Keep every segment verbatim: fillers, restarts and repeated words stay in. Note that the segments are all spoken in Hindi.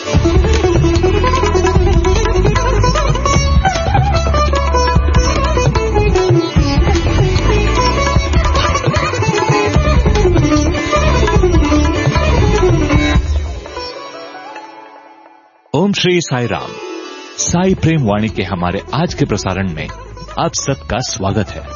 ओम श्री साई राम। साई प्रेम वाणी के हमारे आज के प्रसारण में आप सबका स्वागत है।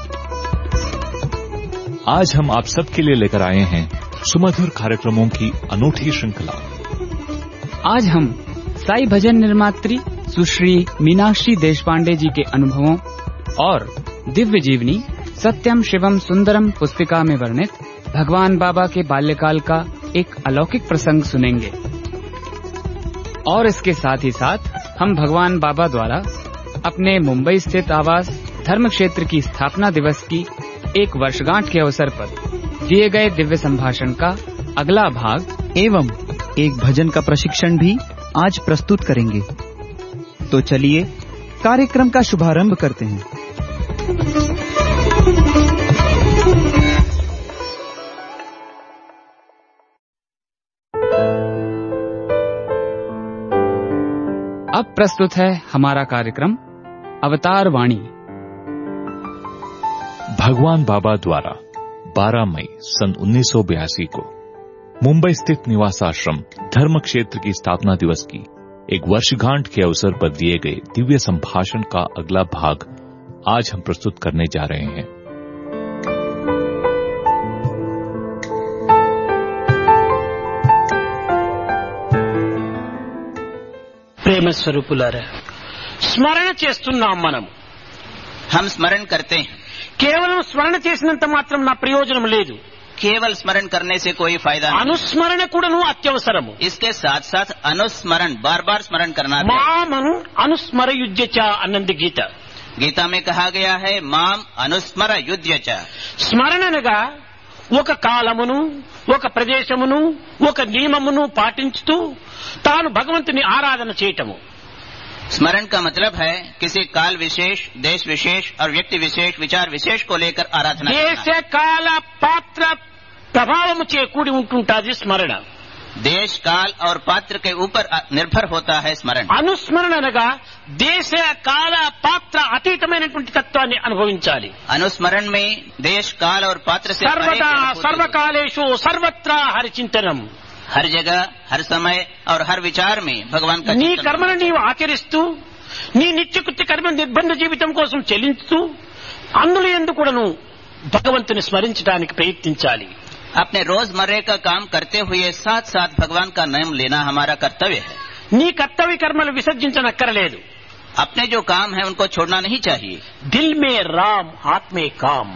आज हम आप सबके लिए लेकर आए हैं सुमधुर कार्यक्रमों की अनूठी श्रृंखला। आज हम साई भजन निर्मात्री सुश्री मीनाक्षी देशपांडे जी के अनुभवों और दिव्य जीवनी सत्यम शिवम सुंदरम पुस्तिका में वर्णित भगवान बाबा के बाल्यकाल का एक अलौकिक प्रसंग सुनेंगे और इसके साथ ही साथ हम भगवान बाबा द्वारा अपने मुंबई स्थित आवास धर्म क्षेत्र की स्थापना दिवस की एक वर्षगांठ के अवसर पर दिए गए दिव्य संभाषण का अगला भाग एवं एक भजन का प्रशिक्षण भी आज प्रस्तुत करेंगे। तो चलिए कार्यक्रम का शुभारंभ करते हैं। अब प्रस्तुत है हमारा कार्यक्रम अवतार वाणी। भगवान बाबा द्वारा बारह मई सन उन्नीस सौ बयासी को मुंबई स्थित निवास आश्रम धर्म क्षेत्र की स्थापना दिवस की एक वर्षगांठ के अवसर पर दिए गए दिव्य संभाषण का अगला भाग आज हम प्रस्तुत करने जा रहे हैं। ప్రేమ స్వరూపులారా, స్మరణ చేస్తున్నాం. మనం हम स्मरण करते हैं। కేవలం స్మరణ చేసినంత మాత్రం నా ప్రయోజనం లేదు. केवल स्मरण करने से कोई फायदा नहीं। అనుస్మరణ కూడాను అత్యవసరము. इसके साथ साथ अनुस्मरण बार बार स्मरण करना भी। మామను అనుస్మరయుజ్యచ అన్నది గీత. गीता में कहा गया है माम अनुस्मर युध्य च। స్మరణ అనగా ఒక కాలమును, ఒక ప్రదేశమును, ఒక నియమమును పాటించుతూ తాను భగవంతుని ఆరాధన చేయటము। स्मरण का मतलब है किसी काल विशेष, देश विशेष और व्यक्ति विशेष, विचार विशेष को लेकर आराधना। దేశ కాల పాత్ర ప్రభావము చే కూడి ఉంటుంటాది స్మరణ। देश काल और पात्र के ऊपर निर्भर होता है स्मरण। అనుస్మరణ అనగా దేశ కాల పాత్ర అతీతమైనటువంటి తత్వాన్ని అనుభవించాలి। अनुस्मरण में देश काल और पात्र से सर्वदा सर्वकालेषु सर्वत्र हरिचिंतनम। हर जगह, हर समय और हर विचार में भगवान का నీ కర్మను నీవు ఆచరిస్తూ నీ నిత్యకృత్య కర్మ నిర్బంధ జీవితం కోసం చెల్లించుతూ అందులో ఎందు కూడాను భగవంతుని స్మరించడానికి ప్రయత్నించాలి। अपने रोजमर्रे का काम करते हुए साथ साथ भगवान का नाम लेना हमारा कर्तव्य है। నీ కర్తవ్య కర్మలు విసర్జించనక్కరలేదు। अपने जो काम है उनको छोड़ना नहीं चाहिए। దిల్ మే రామ్, హాత్ మే కామ్।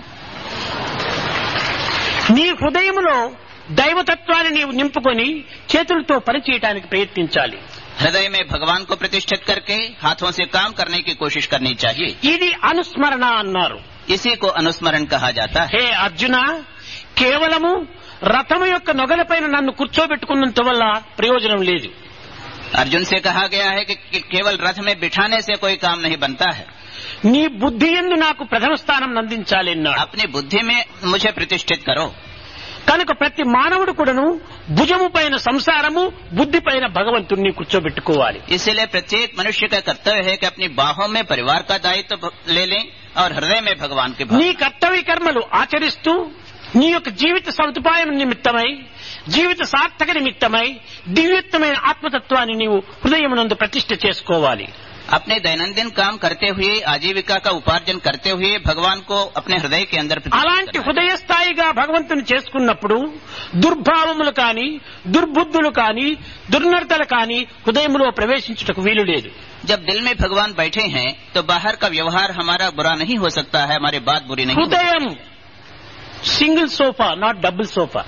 నీ హృదయములో దైవతత్వాన్ని నీవు నింపుకొని చేతులతో పనిచేయడానికి ప్రయత్నించాలి। हृदय में भगवान को प्रतिष्ठित करके हाथों से काम करने की कोशिश करनी चाहिए। ఇది అనుస్మరణ అన్నారు। इसी को अनुस्मरण कहा जाता है। హే అర్జున, కేవలము రథము యొక్క నొగలపైన నన్ను కూర్చోబెట్టుకున్నంత వల్ల ప్రయోజనం లేదు। अर्जुन से कहा गया है कि केवल रथ में बिठाने से कोई काम नहीं बनता है। నీ బుద్ధి యందు నాకు ప్రథమ స్థానం అందించాలి అన్నాడు। अपनी बुद्धि में मुझे प्रतिष्ठित करो। కనుక ప్రతి మానవుడు కూడాను భుజము పైన సంసారము, బుద్ధి పైన భగవంతుణ్ణి కూర్చోబెట్టుకోవాలి। इसलिए प्रत्येक मनुष्य का कर्तव्य है कि अपनी बाहों में परिवार का दायित्व ले लें और हृदय में भगवान के भाव। నీ కర్తవ్య కర్మలు ఆచరిస్తూ నీ యొక్క జీవిత సదుపాయం నిమిత్తమై, జీవిత సార్థక నిమిత్తమై దివ్యత్వమైన ఆత్మతత్వాన్ని నీవు హృదయమునందు ప్రతిష్ఠ చేసుకోవాలి। अपने दैनंदिन काम करते हुए, आजीविका का उपार्जन करते हुए भगवान को अपने हृदय के अंदर అలాంటి హృదయ స్థాయిగా భగవంతుని చేసుకున్నప్పుడు దుర్భావములు కాని, దుర్బుద్ధులు కాని, దుర్నడతలు కాని హృదయములో ప్రవేశించుటకు వీలు లేదు। जब दिल में भगवान बैठे हैं तो बाहर का व्यवहार हमारा बुरा नहीं हो सकता है, हमारी बात बुरी नहीं। హృదయం single sofa, not double sofa.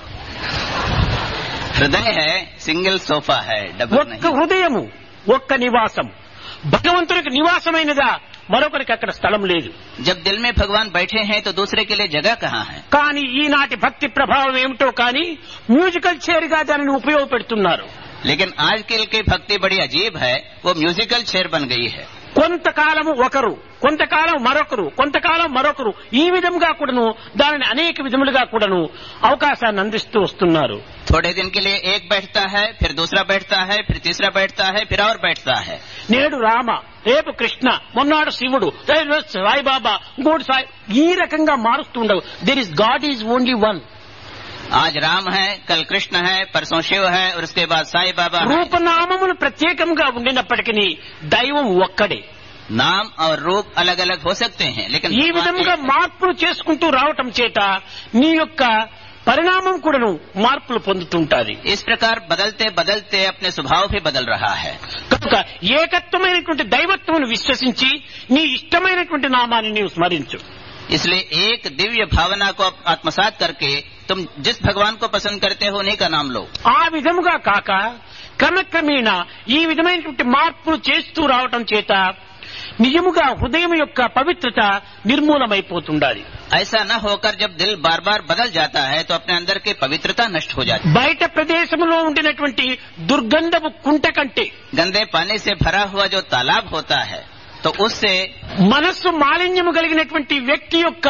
हृदय है सिंगल सोफा है, डबल ఒక్క नहीं। హృదయము, ఒక్క నివాసం। భగవంతునికి నివాసమైనదా మరొకరికి అక్కడ స్థలం లేదు। जब दिल में भगवान बैठे हैं तो दूसरे के लिए जगह कहाँ है। కానీ ఈనాటి భక్తి ప్రభావం ఏమిటో కానీ మ్యూజికల్ చైర్ గా దానిని ఉపయోగపెడుతున్నారు। लेकिन आजकल की भक्ति बड़ी अजीब है, वो म्यूजिकल चेयर बन गई है। కొంతకాలము ఒకరు, కొంతకాలం మరొకరు, కొంతకాలం మరొకరు, ఈ విధంగా కూడాను దానిని అనేక విధములుగా కూడాను అవకాశాన్ని అందిస్తూ వస్తున్నారు. थोड़े दिन के लिए एक बैठता है, फिर दूसरा बैठता है, फिर तीसरा बैठता है, फिर और बैठता है. నేడు రామ, రేపు కృష్ణ, మొన్నాడు శివుడు, సాయిబాబా, గోడ్ సాయి, ఈ రకంగా మారుస్తూ ఉండవు. There is God is only one. आज राम है, कल कृष्ण है, परसों शिव है और उसके बाद साई बाबा है. రూపనామములు ప్రత్యేకంగా ఉండినప్పటికీ దైవం ఒక్కడే. नाम और रूप अलग अलग हो सकते हैं, लेकिन ఈ విధంగా మార్పులు చేసుకుంటూ రావటం చేత నీ యొక్క పరిణామం కూడాను మార్పులు పొందుతుంటాది. इस प्रकार बदलते बदलते अपने स्वभाव भी बदल रहा है. కనుక ఏకత్వమైనటువంటి దైవత్వమును విశ్వసించి నీ ఇష్టమైనటువంటి నామాన్ని నీవు స్మరించు. इसलिए एक दिव्य भावना को आत्मसात करके तुम जिस भगवान को पसंद करते हो उन्हीं का नाम लो. ఆ విధముగా కాక క్రమక్రమేణా ఈ విధమైనటువంటి మార్పులు చేస్తూ రావటం చేత నిజముగా హృదయం యొక్క పవిత్రత నిర్మూలమైపోతుండాలి. ऐसा न होकर जब दिल बार बार बदल जाता है तो अपने अंदर की पवित्रता नष्ट हो जाती है. బయట ప్రదేశంలో ఉండినటువంటి దుర్గంధపు కుంట కంటే गंदे पानी से भरा हुआ जो तालाब होता है तो उससे మనస్సు మాలిన్యము కలిగినటువంటి వ్యక్తి యొక్క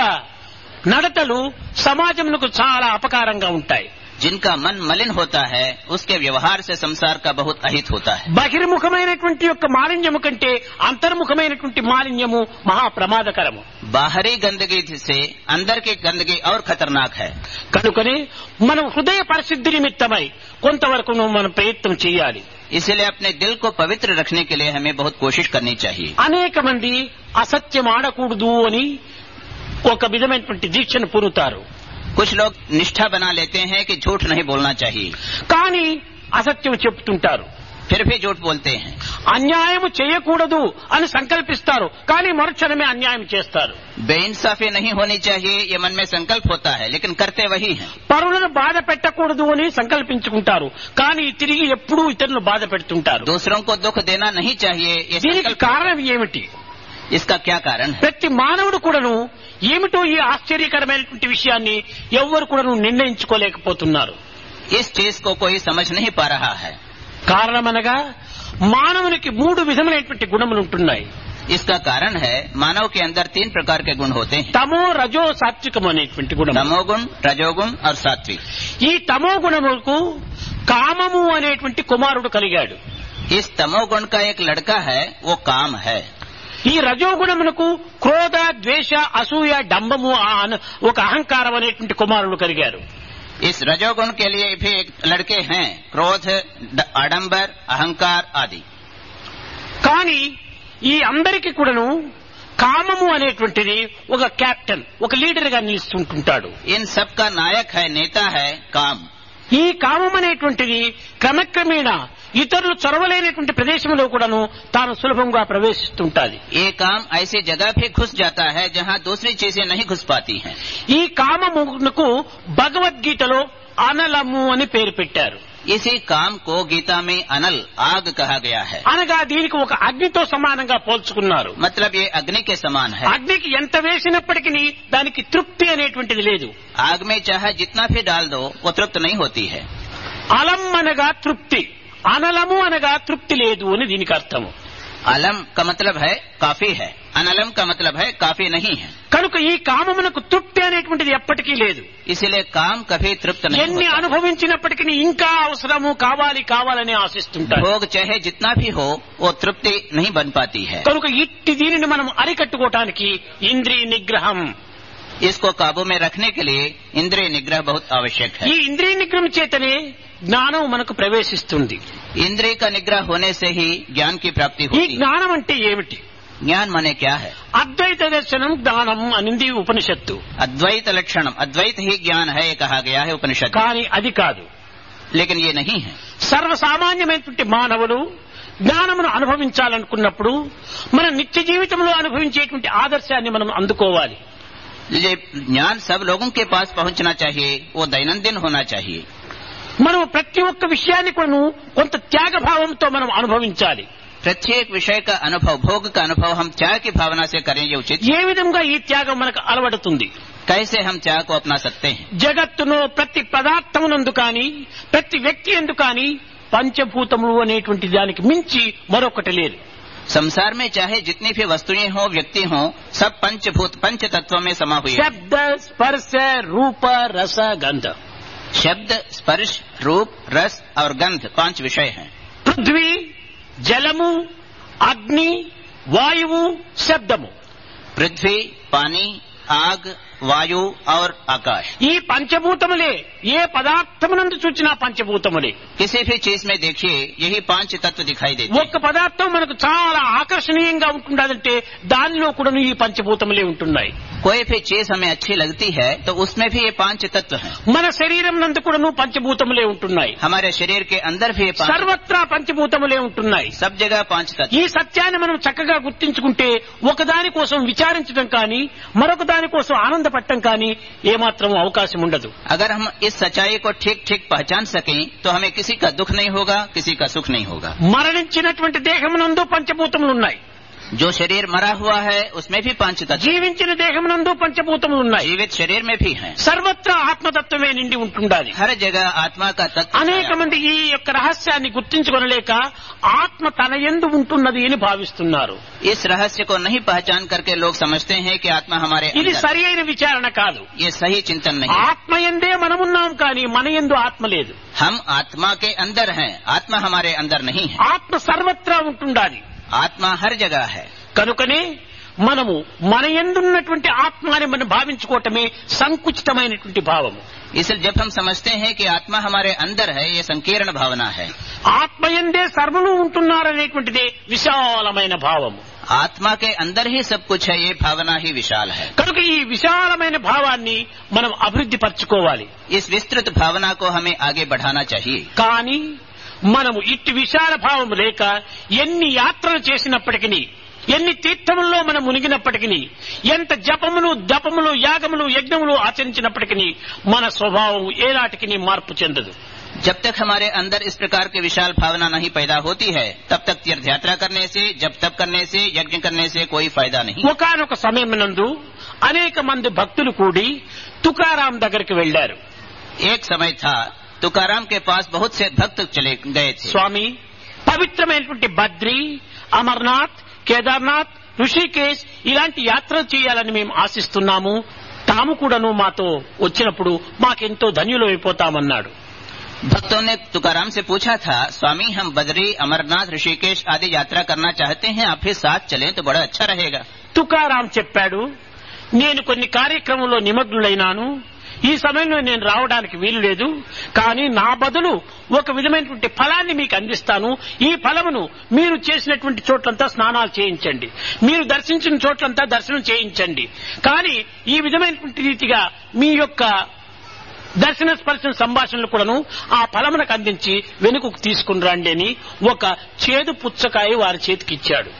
నడతలు సమాజమునకు చాలా అపకారంగా ఉంటాయి. जिनका मन मलिन होता है उसके व्यवहार से संसार का बहुत अहित होता है. బహిర్ముఖమైనటువంటి యొక్క మాలిన్యము కంటే అంతర్ముఖమైనటువంటి మాలిన్యము మహా ప్రమాదకరము. बाहरी गंदगी से अंदर की गंदगी और खतरनाक है. కనుకనే మనం హృదయ పరిశుద్ధి నిమిత్తమై కొంతవరకు మనం ప్రయత్నం చేయాలి. इसलिए अपने दिल को पवित्र रखने के लिए हमें बहुत कोशिश करनी चाहिए. అనేక మంది అసత్యం ఆడకూడదు అని ఒక విధమైనటువంటి దీక్షను పూనుతారు. कुछ लोग निष्ठा बना लेते हैं कि झूठ नहीं बोलना चाहिए, కానీ అసత్యం చెప్తుంటారు. फिर भी झूठ बोलते हैं. అన్యాయం చేయకూడదు అని సంకల్పిస్తారు, కానీ మరుక్షణమే అన్యాయం చేస్తారు. बेइंसाफी नहीं होनी चाहिए ये मन में संकल्प होता है, लेकिन करते वही हैं. పరులను బాధ పెట్టకూడదు అని సంకల్పించుకుంటారు, కానీ తిరిగి ఎప్పుడూ ఇతరులను బాధ పెడుతుంటారు. दूसरों को दुख देना नहीं चाहिए ये దీనికి संकल्प. కారణం ఏమిటి? इसका क्या कारण है? ప్రతి మానవుడు కూడాను ఏమిటో ఈ ఆశ్చర్యకరమైనటువంటి విషయాన్ని ఎవ్వరు కూడాను నిర్ణయించుకోలేకపోతున్నారు. इस चीज को कोई समझ नहीं पा रहा है. కారణమనగా మానవునికి మూడు విధమైనటువంటి గుణములు ఉంటున్నాయి. इसका कारण है मानव के अंदर तीन प्रकार के गुण होते हैं. తమో రజో సాత్వికం అనేటువంటి గుణం. तमोगुण, रजोगुण और सात्विक. ఈ తమో గుణములకు కామము అనేటువంటి కుమారుడు కలిగాడు. इस तमोगुण का एक लड़का है, वो काम है. ఈ రజోగుణమునకు క్రోధ, ద్వేష, అసూయ, డంబము ఒక అహంకారం అనేటువంటి కుమారుడు కలిగారు. इस रजोगुण के लिए भी एक लड़के हैं, क्रोध, आडंबर, अहंकार आदि. కానీ ఈ అందరికీ కూడాను కామము అనేటువంటిది ఒక కెప్టెన్, ఒక లీడర్ గా నిలుస్తుంటుంటాడు. इन सब का नायक है, नेता है काम. ఈ కామం అనేటువంటిది క్రమక్రమేణా ఇతరులు చొరవలేనటువంటి ప్రదేశంలో కూడాను తాను సులభంగా ప్రవేశిస్తుంటాది. ये काम ऐसी जगह भी घुस जाता है जहाँ दूसरी चीजें नहीं घुस पाती हैं. ఈ కామమునకు భగవద్గీతలో అనలము అని పేరు పెట్టారు. इसी काम को गीता में अनल, आग कहा गया है. అనగా దీనికి ఒక అగ్నితో సమానంగా పోల్చుకున్నారు. मतलब ये अग्नि के समान है. అగ్నికి ఎంత వేసినప్పటికీ దానికి తృప్తి అనేటువంటిది లేదు. आग में चाहे जितना भी डाल दो वो तृप्त नहीं होती है. అలం అనగా తృప్తి, అనలము అనగా తృప్తి లేదు అని దీనికి అర్థము. अलम का मतलब है काफी है, अनलम का मतलब है काफी नहीं है. కనుక ఈ కామమునకు తృప్తి అనేటువంటిది ఎప్పటికీ లేదు. इसीलिए काम कभी तृप्त नहीं ఎన్ని होता. అనుభవించినప్పటికీ ఇంకా అవసరము, కావాలి కావాలని ఆశిస్తుంటారు. भोग चाहे जितना भी हो वो तृप्ति नहीं बन पाती है. కనుక ఇట్టి దీనిని మనం అరికట్టుకోవటానికి ఇంద్రియ నిగ్రహం, इसको काबू में रखने के लिए इंद्रिय निग्रह बहुत आवश्यक है. ఈ ఇంద్రియ నిగ్రహం చేతనే జ్ఞానం మనకు ప్రవేశిస్తుంది. इंद्रिय का निग्रह होने से ही ज्ञान की प्राप्ति ఈ होती है. జ్ఞానం అంటే ఏమిటి? ज्ञान माने क्या है? అద్వైత దర్శనం జ్ఞానం అనింది ఉపనిషత్తు. अद्वैत लक्षणम, अद्वैत ही ज्ञान है ये कहा गया है उपनिषद. కానీ అది కాదు. लेकिन ये नहीं है. సర్వసామాన్యమైనటువంటి మానవులు జ్ఞానమును అనుభవించాలనుకున్నప్పుడు మన నిత్య జీవితంలో అనుభవించేటువంటి ఆదర్శాన్ని మనం అందుకోవాలి. ये ज्ञान सब लोगों के पास पहुंचना चाहिए, वो दैनंदिन होना चाहिए. మనం ప్రతి ఒక్క విషయాన్ని కూడా కొంత త్యాగ భావంతో మనం అనుభవించాలి. प्रत्येक विषय का अनुभव, भोग का अनुभव हम त्याग की भावना से करें ये उचित. ఏ విధంగా ఈ త్యాగం మనకు అలవడుతుంది? कैसे हम त्याग को अपना सकते हैं? జగత్తును ప్రతి పదార్థమునందు కానీ ప్రతి వ్యక్తి ఎందు కానీ పంచభూతములు అనేటువంటి దానికి మించి మరొకటి లేదు. संसार में चाहे जितनी भी वस्तुएं हों, व्यक्ति हों, सब पंचभूत पंच तत्वों में समा हुई है। శబ్ద స్పర్శ రూప రస గంధ. शब्द, स्पर्श, रूप, रस और गंध पांच विषय हैं। పృథ్వీ, జలము, అగ్ని, వాయువు, శబ్దము. पृथ्वी, पानी, आग, वायु और आकाश। ఈ పంచభూతములే ఏ పదార్థమునందు చూచినా పంచభూతములే. किसी भी चीज में देखिए यही पांच तत्व दिखाई देते ఒక్క పదార్థం మనకు చాలా ఆకర్షణీయంగా ఉంటుందంటే దానిలో కూడా ఈ పంచభూతములే ఉంటున్నాయి. कोई भी चीज हमें अच्छी लगती है तो उसमें भी ये पांच तत्व हैं। మన శరీరం నందు కూడా పంచభూతములే ఉంటున్నాయి. हमारे शरीर के अंदर भी ये पांच, సర్వత్రా పంచభూతములే ఉంటున్నాయి. सब जगह पांच तत्व। ఈ సత్యాన్ని మనం చక్కగా గుర్తించుకుంటే ఒకదాని కోసం విచారించడం కానీ మరొక దాని కోసం ఆనందపడటం కానీ ఏమాత్రం అవకాశం ఉండదు. अगर हम इस सच्चाई को ठीक ठीक पहचान सकें तो हमें किसी का दुख नहीं होगा, किसी का सुख नहीं होगा। మరణించినటువంటి దేహమునందు పంచభూతములు ఉన్నాయి. जो शरीर मरा हुआ है उसमें भी पांच तत्व, జీవించిన దేహమునందు పంచభూతములు ఉన్నాయి. जीवित शरीर में भी हैं। సర్వత్రా ఆత్మతత్వమే నిండి ఉంటుండాలి. हर जगह आत्मा का तत्व। అనేక మంది ఈ యొక్క రహస్యాన్ని గుర్తించుకొనలేక ఆత్మ తన యందు ఉంటున్నది అని భావిస్తున్నారు. इस रहस्य को नहीं पहचान करके लोग समझते हैं कि आत्मा हमारे ఇది अंदर। సరి అయిన విచారణ కాదు. ये सही चिंतन नहीं। ఆత్మ యందే మనమున్నాం కానీ మన యందు ఆత్మ లేదు. हम आत्मा के अंदर हैं, आत्मा हमारे अंदर नहीं है। ఆత్మ సర్వత్రా ఉంటుండాలి. आत्मा हर जगह है। కనుకనే మనము మన యందున్నటువంటి ఆత్మని మనం భావించుకోవటమే సంకుచితమైనటువంటి భావము. इसलिए जब हम समझते हैं कि आत्मा हमारे अंदर है, ये संकीर्ण भावना है। ఆత్మయందే సర్వులు ఉంటున్నారనేటువంటిదే విశాలమైన భావము. आत्मा के अंदर ही सब कुछ है, ये भावना ही विशाल है। కనుక ఈ విశాలమైన భావాన్ని మనం అభివృద్ధి పరచుకోవాలి. इस विस्तृत भावना को हमें आगे बढ़ाना चाहिए। కానీ మనము ఇట్టి విశాల భావము లేక ఎన్ని యాత్రలు చేసినప్పటికీ, ఎన్ని తీర్థముల్లో మనం మునిగినప్పటికీ, ఎంత జపములు దపములు యాగములు యజ్ఞములు ఆచరించినప్పటికీ మన స్వభావం ఏనాటికి మార్పు చెందదు. जब तक हमारे अंदर इस प्रकार की विशाल भावना नहीं पैदा होती है तब तक तीर्थ यात्रा करने से, जप तप करने से, यज्ञ करने से कोई फायदा नहीं। ఒకానొక సమయమునందు అనేక మంది భక్తులు కూడి తుకారాం దగ్గరికి వెళ్లారు. एक समय था तुकाराम के पास बहुत से भक्त चले गए थे। స్వామి, పవిత్రమైనటువంటి బద్రి, అమర్నాథ్, కేదార్నాథ్, ఋషికేశ్ ఇలాంటి యాత్రలు చేయాలని మేము ఆశిస్తున్నాము. తాము కూడాను మాతో వచ్చినప్పుడు మాకెంతో ధన్యులమైపోతామన్నాడు. भक्तों ने तुकाराम से पूछा था, स्वामी हम बद्री, अमरनाथ, ऋषिकेश आदि यात्रा करना चाहते हैं, आप भी साथ चलें तो बड़ा अच्छा रहेगा। తుకారాం చెప్పాడు, నేను కొన్ని కార్యక్రమంలో నిమగ్నులైనాను, ఈ సమయంలో నేను రావడానికి వీలు లేదు. కానీ నా బదులు ఒక విధమైనటువంటి ఫలాన్ని మీకు అందిస్తాను. ఈ ఫలమును మీరు చేసినటువంటి చోట్లంతా స్నానాలు చేయించండి, మీరు దర్శించిన చోట్లంతా దర్శనం చేయించండి. కానీ ఈ విధమైనటువంటి రీతిగా మీ యొక్క దర్శన స్పర్శన సంభాషణలు కూడాను ఆ ఫలమునకు అందించి వెనుకకు తీసుకుని రండి అని ఒక చేదు పుచ్చకాయ వారి చేతికి ఇచ్చాడు.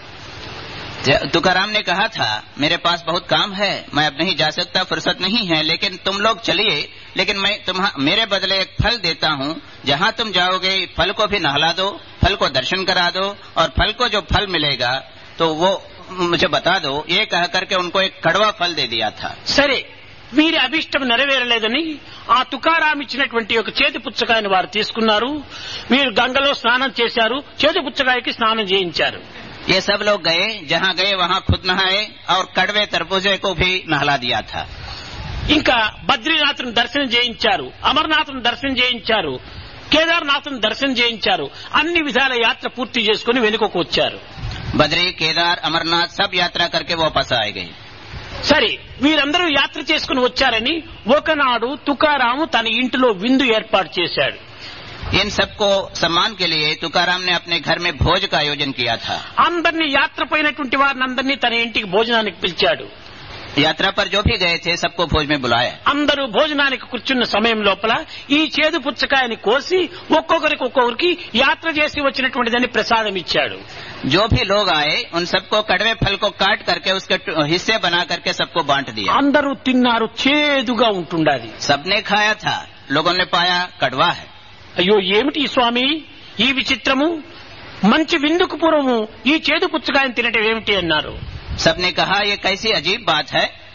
तुकाराम ने कहा था, मेरे पास बहुत काम है, मैं अब नहीं जा सकता, फुर्सत नहीं है, लेकिन तुम लोग चलिए, लेकिन मैं तुम्हा मेरे बदले एक फल देता हूँ। जहाँ तुम जाओगे फल को भी नहला दो, फल को दर्शन करा दो, और फल को जो फल मिलेगा तो वो मुझे बता दो। ये कह करके उनको एक कड़वा फल दे दिया था। సరే, వీరి అభిష్టం నెరవేరలేదని ఆ తుకారాం ఇచ్చినటువంటి ఒక చేతి పుచ్చకాయని వారు తీసుకున్నారు. వీరు గంగలో స్నానం చేశారు, చేతి పుచ్చకాయకి స్నానం చేయించారు. ये सब लोग गए, जहाँ गए वहाँ खुद नहाए और कड़वे तरबूजे को भी नहला दिया था। ఇంకా బద్రీనాథ్ను దర్శనం చేయించారు, అమర్నాథ్ను దర్శనం చేయించారు, కేదార్నాథ్ను దర్శనం చేయించారు. అన్ని విధాల యాత్ర పూర్తి చేసుకుని వెనుకకు వచ్చారు. बद्री, केदार, अमरनाथ सब यात्रा करके वापस आए गए। సరే, వీరందరూ యాత్ర చేసుకుని వచ్చారని ఒకనాడు తుకారాము తన ఇంటిలో విందు ఏర్పాటు చేశాడు. इन सबको सम्मान के लिए तुकाराम ने अपने घर में भोज का आयोजन किया था। అందరినీ యాత్ర పోయినటువంటి వారిని అందరినీ తన ఇంటికి భోజనానికి పిలిచాడు. यात्रा पर जो भी गए थे सबको भोज में बुलाया। అందరూ భోజనానికి కూర్చున్న సమయం లోపల ఈ చేదు పుచ్చకాయని కోసి ఒక్కొక్కరికి ఒక్కొక్కరికి యాత్ర చేసి వచ్చినటువంటిదని ప్రసాదం ఇచ్చాడు. जो भी लोग आए उन सबको कड़वे फल को काट करके उसके हिस्से बना करके सबको बांट दिया। అందరూ తిన్నారు, చేదుగా ఉంటుండాలి. सबने खाया था, लोगों ने पाया कड़वा है। అయ్యో ఏమిటి స్వామి ఈ విచిత్రము, మంచి విందుకు పూర్వము ఈ చేదు పుచ్చకాయని తినటం ఏమిటి అన్నారు. सबने कहा ये कैसी अजीब बात है,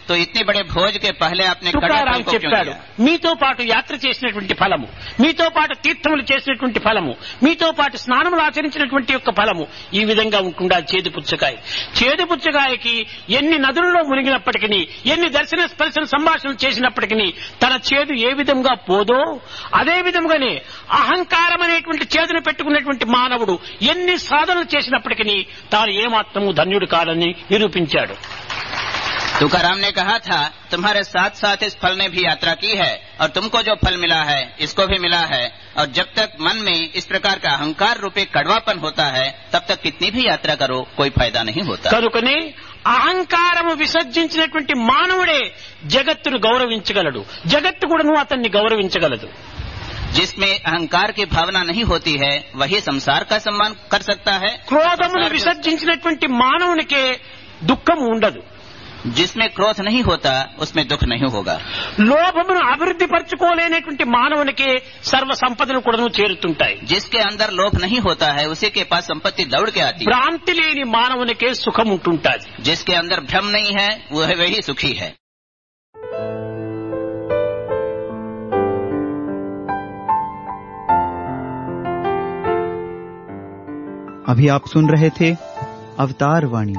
तो इतने बड़े भोज के पहले आपने कड़वे फल తుకారాం को क्यों చెప్పాడు, दिया? మీతో పాటు యాత్ర చేసినటువంటి ఫలము, మీతో పాటు తీర్థములు చేసినటువంటి ఫలము, మీతో పాటు స్నానములు ఆచరించినటువంటి యొక్క ఫలము ఈ విధంగా ఉంటుందా చేదు పుచ్చకాయ. చేదు పుచ్చకాయకి ఎన్ని నదులలో మునిగినప్పటికీ, ఎన్ని దర్శన స్పర్శన సంభాషణలు చేసినప్పటికీ తన చేదు ఏ విధంగా పోదో అదే విధంగానే అహంకారం అనేటువంటి చేదును పెట్టుకున్నటువంటి మానవుడు ఎన్ని సాధనలు చేసినప్పటికీ తాను ఏమాత్రము ధన్యుడు కాదని నిరూపించాడు. तुकाराम ने कहा था, तुम्हारे साथ साथ इस फल ने भी यात्रा की है और तुमको जो फल मिला है इसको भी मिला है, और जब तक मन में इस प्रकार का अहंकार रूपी कड़वापन होता है तब तक कितनी भी यात्रा करो कोई फायदा नहीं होता. కనుకనే అహంకారము విసర్జించినటువంటి మానవుడే జగత్తును గౌరవించగలడు, జగత్తు కూడాను అతన్ని గౌరవించగలదు. जिसमें अहंकार की भावना नहीं होती है वही संसार का सम्मान कर सकता है. క్రోధమును విసర్జించినటువంటి మానవునికే దుఃఖం ఉండదు. जिसमें क्रोध नहीं होता उसमें दुख नहीं होगा. లోభమును అభివృద్ధి పరచుకోలేనటువంటి మానవునికే సర్వ సంపదలు కూడాను చేరుతుంటాయి. जिसके अंदर लोभ नहीं होता है उसी के पास संपत्ति दौड़ के आती है. భ్రాంతి లేని మానవునికే సుఖం ఉంటుంటాది. जिसके अंदर भ्रम नहीं है वह वही सुखी है. अभी आप सुन रहे थे अवतार वाणी.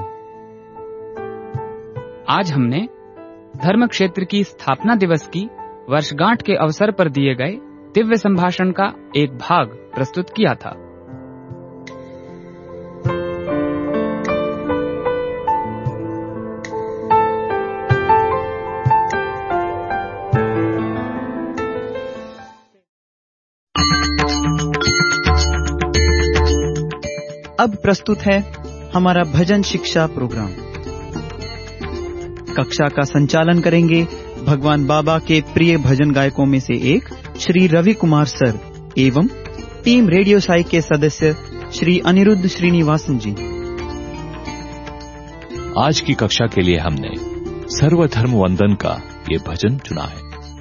आज हमने धर्म क्षेत्र की स्थापना दिवस की वर्षगांठ के अवसर पर दिए गए दिव्य संभाषण का एक भाग प्रस्तुत किया था. अब प्रस्तुत है हमारा भजन शिक्षा प्रोग्राम. कक्षा का संचालन करेंगे भगवान बाबा के प्रिय भजन गायकों में से एक श्री रवि कुमार सर एवं टीम रेडियो साई के सदस्य श्री अनिरुद्ध श्रीनिवासन जी. आज की कक्षा के लिए हमने सर्वधर्म वंदन का ये भजन चुना है.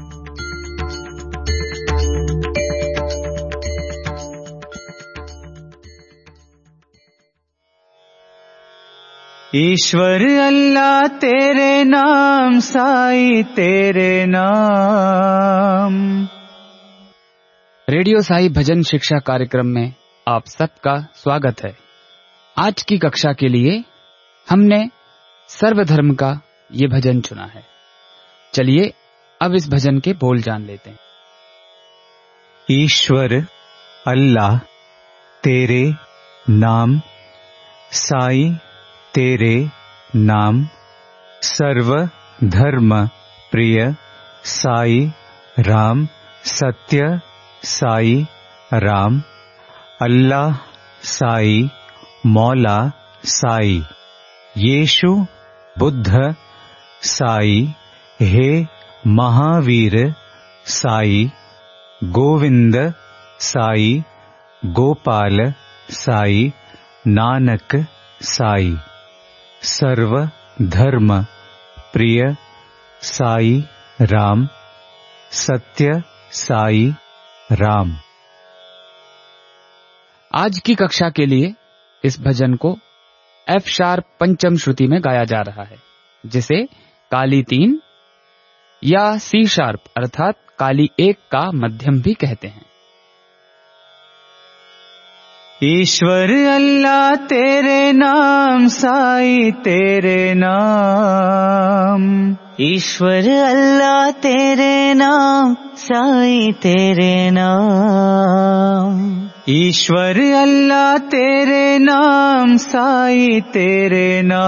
ईश्वर अल्लाह तेरे नाम, साई तेरे नाम. रेडियो साई भजन शिक्षा कार्यक्रम में आप सबका स्वागत है. आज की कक्षा के लिए हमने सर्वधर्म का ये भजन चुना है. चलिए अब इस भजन के बोल जान लेते हैं. ईश्वर अल्लाह तेरे नाम, साई तेरे नाम, सर्व धर्म प्रिय साई राम, सत्य साई राम, अल्लाह साई, मौला साई, यीशु बुद्ध साई, हे महावीर साई, गोविंद साई, गोपाल साई, नानक साई, सर्व धर्म प्रिय साई राम, सत्य साई राम. आज की कक्षा के लिए इस भजन को एफ शार्प पंचम श्रुति में गाया जा रहा है, जिसे काली तीन या सी शार्प अर्थात काली एक का मध्यम भी कहते हैं. ईश्वर अल्लाह तेरे नाम, साई तेरे नाम. ईश्वर अल्लाह तेरे नाम, साई तेरे नाम. ईश्वर अल्लाह तेरे नाम, साई तेरे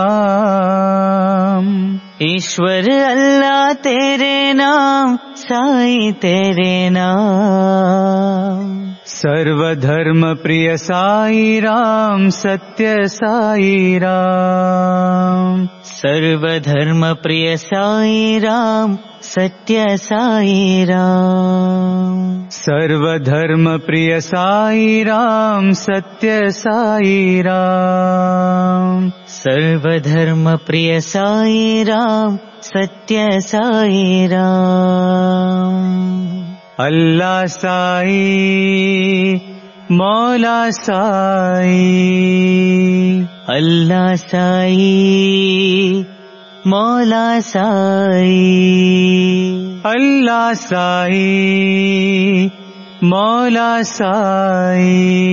नाम. ईश्वर अल्लाह तेरे नाम, साई तेरे नाम. सर्वधर्म प्रिय साई राम, सत्य साई राम. सर्वधर्म प्रिय साई राम, सत्य साई राम. सर्वधर्म प्रिय साई राम, सत्य साई राम. सर्वधर्म प्रिय साई राम, सत्य साई राम. अल्लाह साई, मौला साई. अल्लाह साई, मौला साई। अल्लाह साई मौला साई।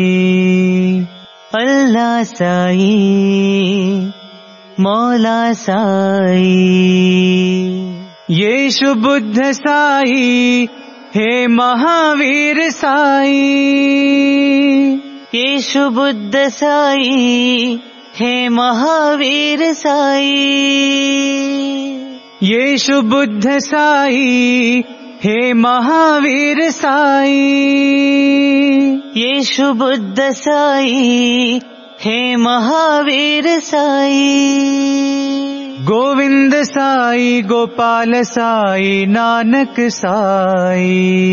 अल्लाह साई मौला साई। येशु बुद्ध साई हे महावीर साई। येशु बुद्ध साई हे महावीर साई। येशु बुद्ध साई हे महावीर साई। येशु बुद्ध साई हे महावीर साई। गोविंद साई गोपाल साई नानक साई।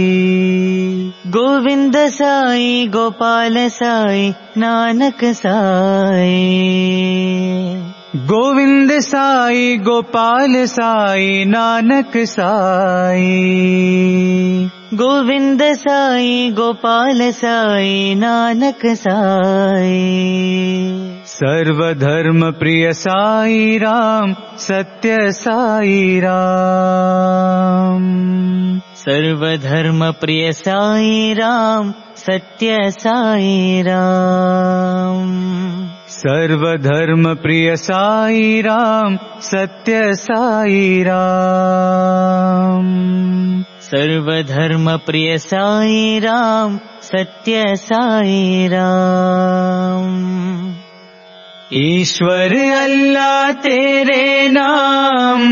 गोविंद साई गोपाल साई नानक साई। गोविंद साई गोपाल साई नानक साई। गोविंद साई गोपाल साई नानक साई। सर्वधर्म प्रिय साई राम सत्य साई राम। सर्वधर्म प्रिय साई राम सत्य साई राम। सर्वधर्म प्रिय साई राम सत्य साई राम। सर्वधर्म प्रिय साई राम सत्य साई राम। ईश्वर अल्लाह तेरे नाम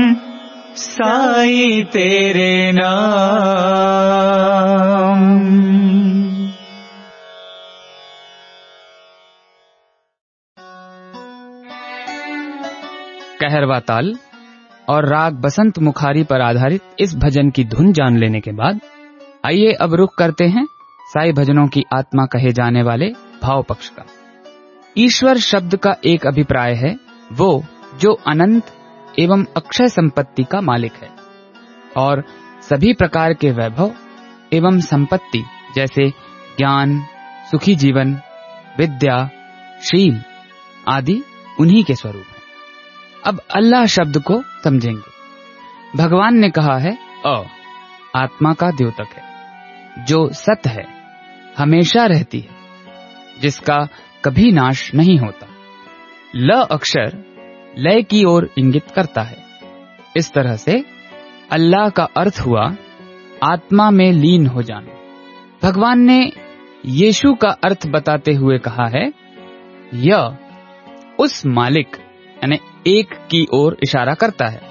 साई तेरे नाम। कहरवा ताल और राग बसंत मुखारी पर आधारित इस भजन की धुन जान लेने के बाद आइए अब रुख करते हैं साई भजनों की आत्मा कहे जाने वाले भाव पक्ष का। ईश्वर शब्द का एक अभिप्राय है वो जो अनंत एवं अक्षय संपत्ति का मालिक है और सभी प्रकार के वैभव एवं संपत्ति जैसे ज्ञान, सुखी जीवन, विद्या, शील आदि उन्हीं के स्वरूप है। अब अल्लाह शब्द को समझेंगे। भगवान ने कहा है अ आत्मा का द्योतक है जो सत है, हमेशा रहती है, जिसका कभी नाश नहीं होता। ल अक्षर लय की ओर इंगित करता है। इस तरह से अल्लाह का अर्थ हुआ आत्मा में लीन हो जाना। भगवान ने यीशु का अर्थ बताते हुए कहा है यह उस मालिक यानी एक की ओर इशारा करता है।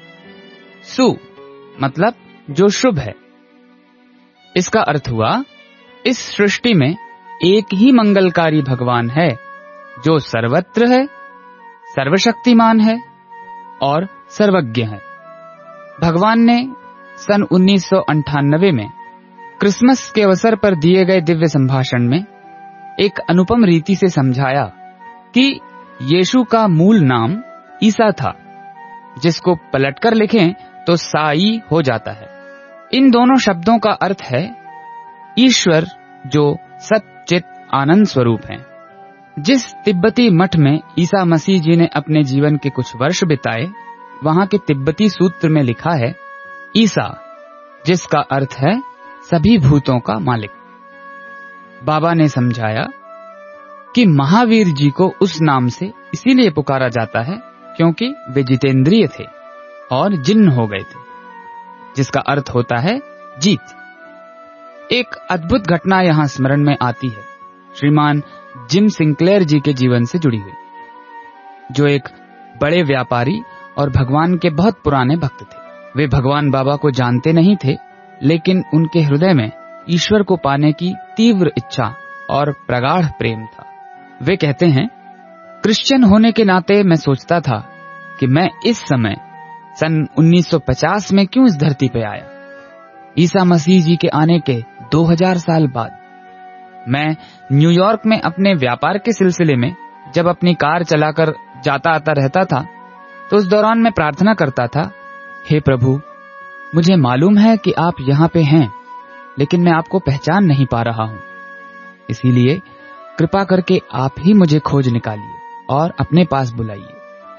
सु मतलब जो शुभ है। इसका अर्थ हुआ इस सृष्टि में एक ही मंगलकारी भगवान है जो सर्वत्र है, सर्वशक्तिमान है और सर्वज्ञ है। भगवान ने सन उन्नीस सौ अंठानवे में क्रिसमस के अवसर पर दिए गए दिव्य संभाषण में एक अनुपम रीति से समझाया कि यीशु का मूल नाम ईसा था, जिसको पलटकर लिखें तो साई हो जाता है। इन दोनों शब्दों का अर्थ है ईश्वर जो सच्चित आनंद स्वरूप है। जिस तिब्बती मठ में ईसा मसीह जी ने अपने जीवन के कुछ वर्ष बिताए, वहां के तिब्बती सूत्र में लिखा है ईसा, जिसका अर्थ है सभी भूतों का मालिक। बाबा ने समझाया कि महावीर जी को उस नाम से इसीलिए पुकारा जाता है क्योंकि वे जितेंद्रिय थे और जिन्न हो गए थे, जिसका अर्थ होता है जीत। एक अद्भुत घटना यहाँ स्मरण में आती है, श्रीमान जिम सिंक्लेयर जी के जीवन से जुड़ी हुई, जो एक बड़े व्यापारी और भगवान के बहुत पुराने भक्त थे। वे भगवान बाबा को जानते नहीं थे, लेकिन उनके हृदय में ईश्वर को पाने की तीव्र इच्छा और प्रगाढ़ प्रेम था। वे कहते हैं, क्रिश्चियन होने के नाते मैं सोचता था कि मैं इस समय सन उन्नीस सौ पचास में क्यों इस धरती पे आया। ईसा मसीह जी के आने के दो हज़ार साल बाद मैं न्यूयॉर्क में अपने व्यापार के सिलसिले में जब अपनी कार चलाकर जाता आता रहता था, तो उस दौरान मैं प्रार्थना करता था, हे प्रभु, मुझे मालूम है कि आप यहाँ पे हैं, लेकिन मैं आपको पहचान नहीं पा रहा हूँ। इसीलिए कृपा करके आप ही मुझे खोज निकालिए और अपने पास बुलाइए।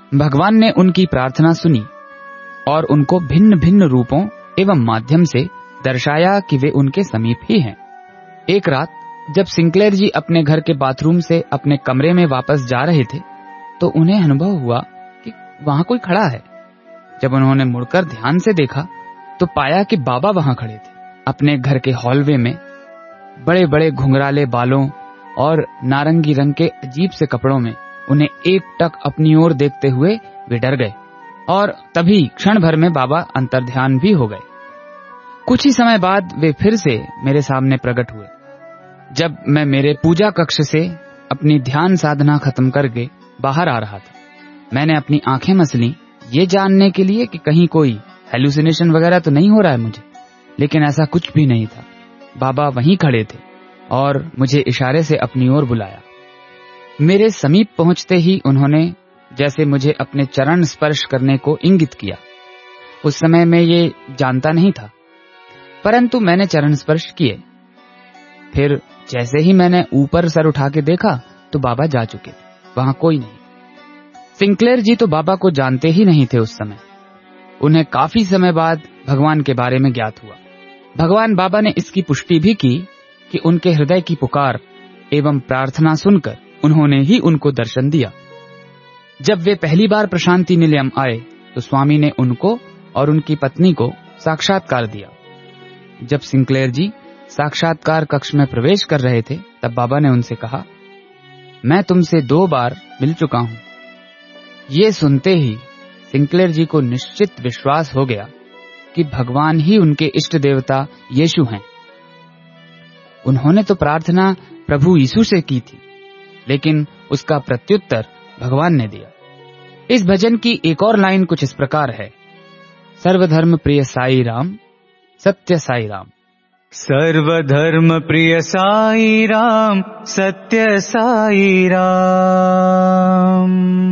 भगवान ने उनकी प्रार्थना सुनी और उनको भिन्न भिन्न रूपों एवं माध्यम से दर्शाया कि वे उनके समीप ही हैं। एक रात जब सिंक्लेयर जी अपने घर के बाथरूम से अपने कमरे में वापस जा रहे थे तो उन्हें अनुभव हुआ कि वहां कोई खड़ा है। जब उन्होंने मुड़कर ध्यान से देखा तो पाया कि बाबा वहां खड़े थे। अपने घर के हॉलवे में बड़े बड़े घुंघराले बालों और नारंगी रंग के अजीब से कपड़ों में उन्हें एकटक अपनी ओर देखते हुए वे डर गए और तभी क्षण भर में बाबा अंतर्ध्यान भी हो गए। कुछ ही समय बाद वे फिर से मेरे सामने प्रकट हुए। जब मैं मेरे पूजा कक्ष से अपनी ध्यान साधना खत्म करके बाहर आ रहा था, मैंने अपनी आंखें मसली ये जानने के लिए कि कहीं कोई हेलुसिनेशन वगैरह तो नहीं हो रहा है मुझे, लेकिन ऐसा कुछ भी नहीं था। बाबा वहीं खड़े थे और मुझे इशारे से अपनी ओर बुलाया। मेरे समीप पहुंचते ही उन्होंने जैसे मुझे अपने चरण स्पर्श करने को इंगित किया। उस समय मैं ये जानता नहीं था, परंतु मैंने चरण स्पर्श किए। फिर जैसे ही मैंने ऊपर सर उठा के देखा तो बाबा जा चुके थे, वहां कोई नहीं। सिंक्लेयर जी तो बाबा को जानते ही नहीं थे उस समय। उन्हें काफी समय बाद भगवान के बारे में ज्ञात हुआ। भगवान बाबा ने इसकी पुष्टि भी की कि उनके हृदय की पुकार एवं प्रार्थना सुनकर उन्होंने ही उनको दर्शन दिया। जब वे पहली बार प्रशांति निलयम आए तो स्वामी ने उनको और उनकी पत्नी को साक्षात्कार दिया। जब सिंक्लेयर जी साक्षात्कार कक्ष में प्रवेश कर रहे थे तब बाबा ने उनसे कहा, मैं तुमसे दो बार मिल चुका हूं। ये सुनते ही सिंक्लेयर जी को निश्चित विश्वास हो गया कि भगवान ही उनके इष्ट देवता यीशु हैं। उन्होंने तो प्रार्थना प्रभु यीशु से की थी, लेकिन उसका प्रत्युत्तर भगवान ने दिया। इस भजन की एक और लाइन कुछ इस प्रकार है, सर्वधर्म प्रिय साई राम, सत्य साई राम। सर्वधर्म प्रिय साई राम, सत्य साई राम।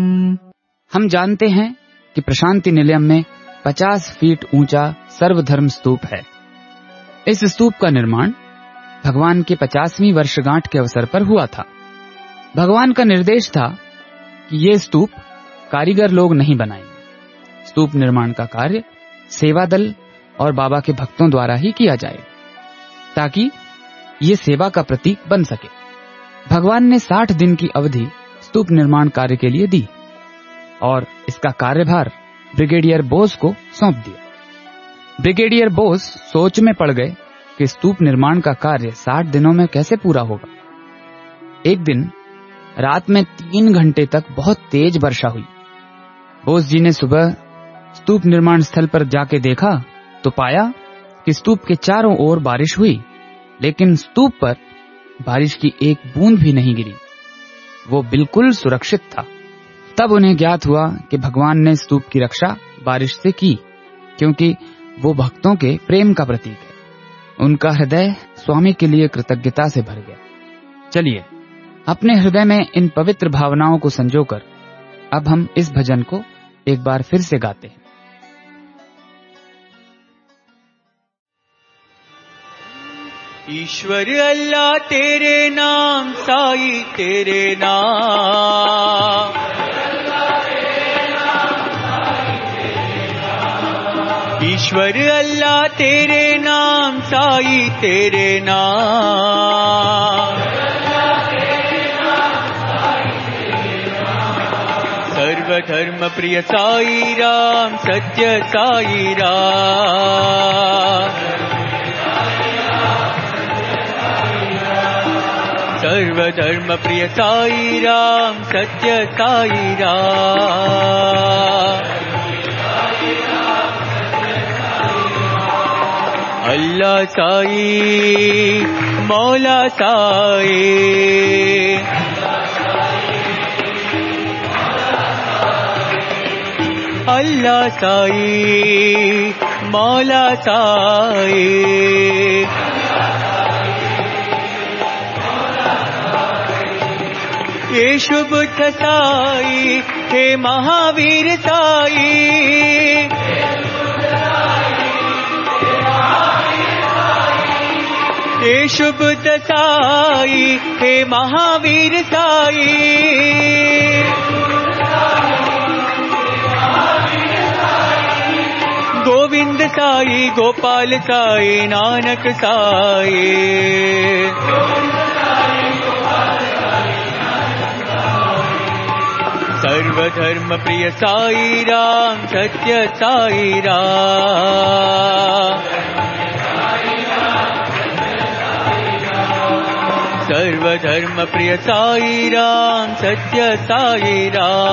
हम जानते हैं कि प्रशांति निलयम में पचास फीट ऊंचा सर्वधर्म स्तूप है। इस स्तूप का निर्माण भगवान के पचासवीं वर्षगांठ के अवसर पर हुआ था। भगवान का निर्देश था कि ये स्तूप कारीगर लोग नहीं बनाएंगे। स्तूप निर्माण का कार्य सेवा दल और बाबा के भक्तों द्वारा ही किया जाए, ताकि ये सेवा का प्रतीक बन सके। भगवान ने साठ दिन की अवधि स्तूप निर्माण कार्य के लिए दी और इसका कार्यभार ब्रिगेडियर बोस को सौंप दिया। ब्रिगेडियर बोस सोच में पड़ गए कि स्तूप निर्माण का कार्य साठ दिनों में कैसे पूरा होगा। एक दिन रात में तीन घंटे तक बहुत तेज वर्षा हुई। बोस जी ने सुबह स्तूप निर्माण स्थल पर जाके देखा तो पाया कि स्तूप के चारों ओर बारिश हुई, लेकिन स्तूप पर बारिश की एक बूंद भी नहीं गिरी। वो बिल्कुल सुरक्षित था। तब उन्हें ज्ञात हुआ कि भगवान ने स्तूप की रक्षा बारिश से की, क्योंकि वो भक्तों के प्रेम का प्रतीक है। उनका हृदय स्वामी के लिए कृतज्ञता से भर गया। चलिए अपने हृदय में इन पवित्र भावनाओं को संजोकर अब हम इस भजन को एक बार फिर से गाते हैं। ईश्वर अल्लाह तेरे नाम, साई तेरे नाम। ईश्वर अल्लाह तेरे नाम, साई तेरे नाम। सर्वधर्म प्रिय साई राम, सत्य साई राम। सर्वधर्म प्रिय साई राम, सत्य साई राम। अल्लाह साई, मौला साई। अल्लाह साई, मौला साई। येशु बुद्ध साई, हे महावीर साई। येशु बुद्ध साई, हे महावीर साई। गोविंद साई गोपाल साई नानक साई। सर्वधर्म प्रिय साई राम सत्य साई राम। सर्वधर्म प्रिय साई राम सत्य साई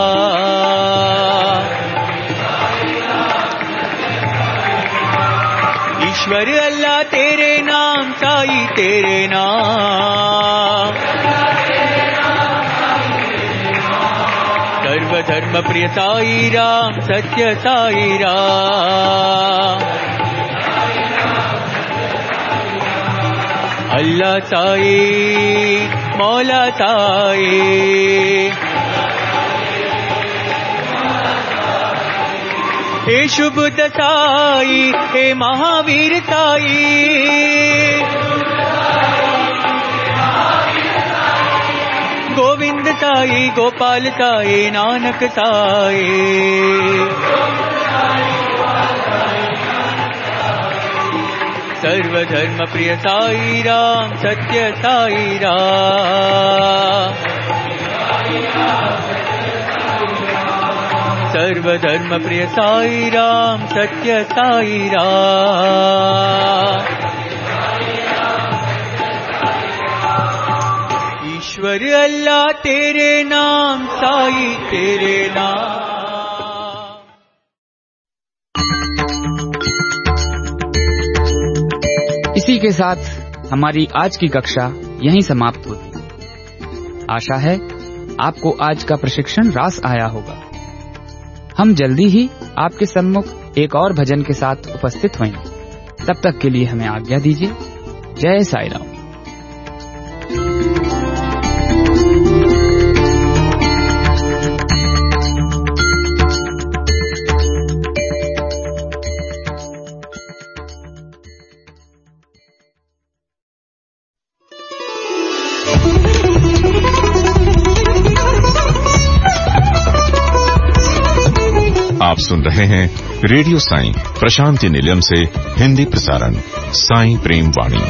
राम। ईश्वर अल्लाह तेरे नाम साई तेरे नाम। सर्वधर्म प्रिय साई राम सत्य साई राम। अल्लाह साई मौला साई। हे शुभ दसाई हे महावीर साई। गोविंद साई गोपाल साई नानक साई। सर्वधर्म प्रिय साई राम सत्य साई राम। सर्वधर्म प्रिय साई राम सत्य साई राम। ईश्वर अल्लाह तेरे नाम साई तेरे नाम। इसी के साथ हमारी आज की कक्षा यहीं समाप्त होती। आशा है आपको आज का प्रशिक्षण रास आया होगा। हम जल्दी ही आपके सम्मुख एक और भजन के साथ उपस्थित होंगे। तब तक के लिए हमें आज्ञा दीजिए। जय साई राम। आप सुन रहे हैं रेडियो साई प्रशांति निलयम से हिंदी प्रसारण साई प्रेम वाणी।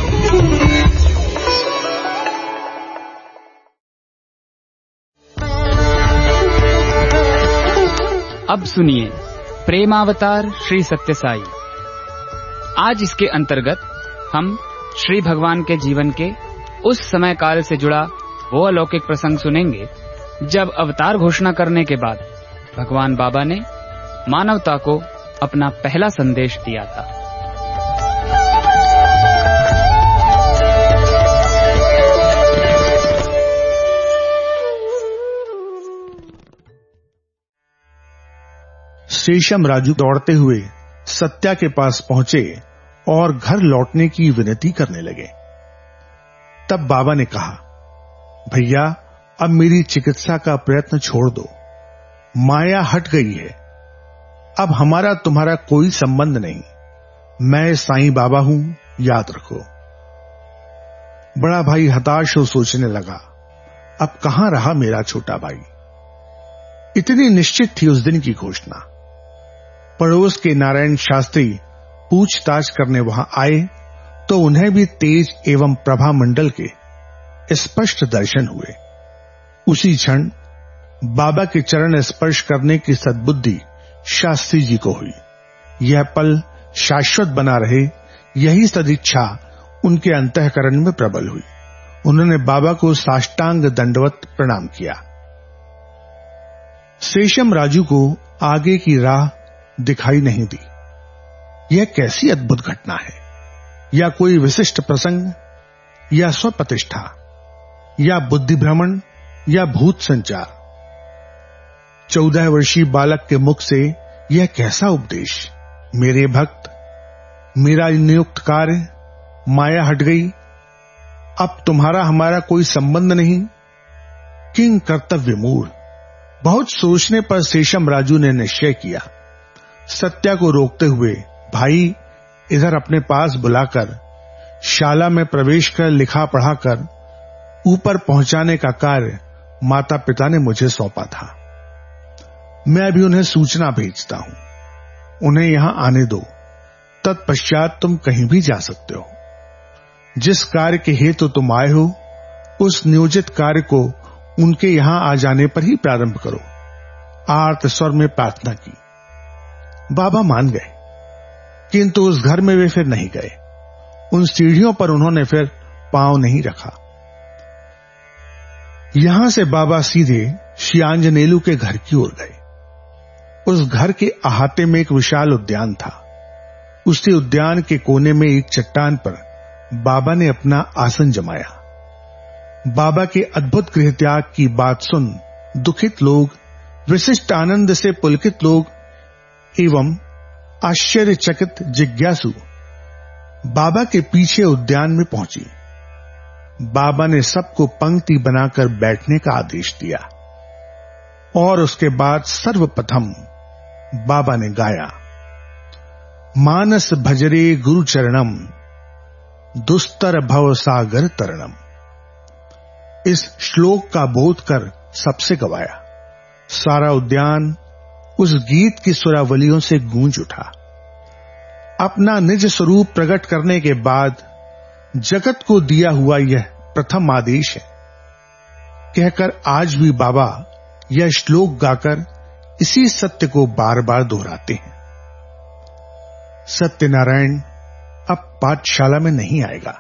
अब सुनिए प्रेमावतार श्री सत्य साई। आज इसके अंतर्गत हम श्री भगवान के जीवन के उस समय काल से जुड़ा वो अलौकिक प्रसंग सुनेंगे जब अवतार घोषणा करने के बाद भगवान बाबा ने मानवता को अपना पहला संदेश दिया था। शेषम राजू दौड़ते हुए सत्या के पास पहुंचे और घर लौटने की विनती करने लगे। तब बाबा ने कहा, भैया अब मेरी चिकित्सा का प्रयत्न छोड़ दो। माया हट गई है। अब हमारा तुम्हारा कोई संबंध नहीं। मैं साईं बाबा हूं, याद रखो। बड़ा भाई हताश हो सोचने लगा, अब कहां रहा मेरा छोटा भाई। इतनी निश्चित थी उस दिन की घोषणा। पड़ोस के नारायण शास्त्री पूछताछ करने वहां आए तो उन्हें भी तेज एवं प्रभा मंडल के स्पष्ट दर्शन हुए। उसी क्षण बाबा के चरण स्पर्श करने की सद्बुद्धि शास्त्री जी को हुई। यह पल शाश्वत बना रहे, यही सदिच्छा उनके अंतःकरण में प्रबल हुई। उन्होंने बाबा को साष्टांग दंडवत प्रणाम किया। शेषम राजू को आगे की राह दिखाई नहीं दी। यह कैसी अद्भुत घटना है, या कोई विशिष्ट प्रसंग, या स्वप्रतिष्ठा, या बुद्धि भ्रमण, या भूत संचार। चौदह वर्षीय बालक के मुख से यह कैसा उपदेश। मेरे भक्त, मेरा नियुक्त कार्य, माया हट गई, अब तुम्हारा हमारा कोई संबंध नहीं। किंग कर्तव्य मूढ़। बहुत सोचने पर शेषम राजू ने निश्चय किया। सत्या को रोकते हुए, भाई इधर अपने पास बुलाकर शाला में प्रवेश कर लिखा पढ़ाकर ऊपर पहुंचाने का कार्य माता पिता ने मुझे सौंपा था। मैं अभी उन्हें सूचना भेजता हूं। उन्हें यहां आने दो, तत्पश्चात तुम कहीं भी जा सकते हो। जिस कार्य के हेतु तो तुम आए हो, उस नियोजित कार्य को उनके यहां आ जाने पर ही प्रारंभ करो। आर्त स्वर में प्रार्थना की। बाबा मान गए, किंतु उस घर में वे फिर नहीं गए। उन सीढ़ियों पर उन्होंने फिर पांव नहीं रखा। यहां से बाबा सीधे श्री आंजनेलु के घर की ओर गए। उस घर के अहाते में एक विशाल उद्यान था। उसी उद्यान के कोने में एक चट्टान पर बाबा ने अपना आसन जमाया। बाबा के अद्भुत गृह त्याग की बात सुन दुखित लोग, विशिष्ट आनंद से पुलकित लोग एवं आश्चर्यचकित जिज्ञासु बाबा के पीछे उद्यान में पहुंची। बाबा ने सबको पंक्ति बनाकर बैठने का आदेश दिया और उसके बाद सर्वप्रथम बाबा ने गाया, मानस भजरे गुरु चरणम, दुस्तर भव सागर तरणम। इस श्लोक का बोध कर सबसे गवाया। सारा उद्यान उस गीत की सुरावलियों से गूंज उठा। अपना निज स्वरूप प्रकट करने के बाद जगत को दिया हुआ यह प्रथम आदेश है कहकर आज भी बाबा यह श्लोक गाकर इसी सत्य को बार बार दोहराते हैं। सत्यनारायण अब पाठशाला में नहीं आएगा।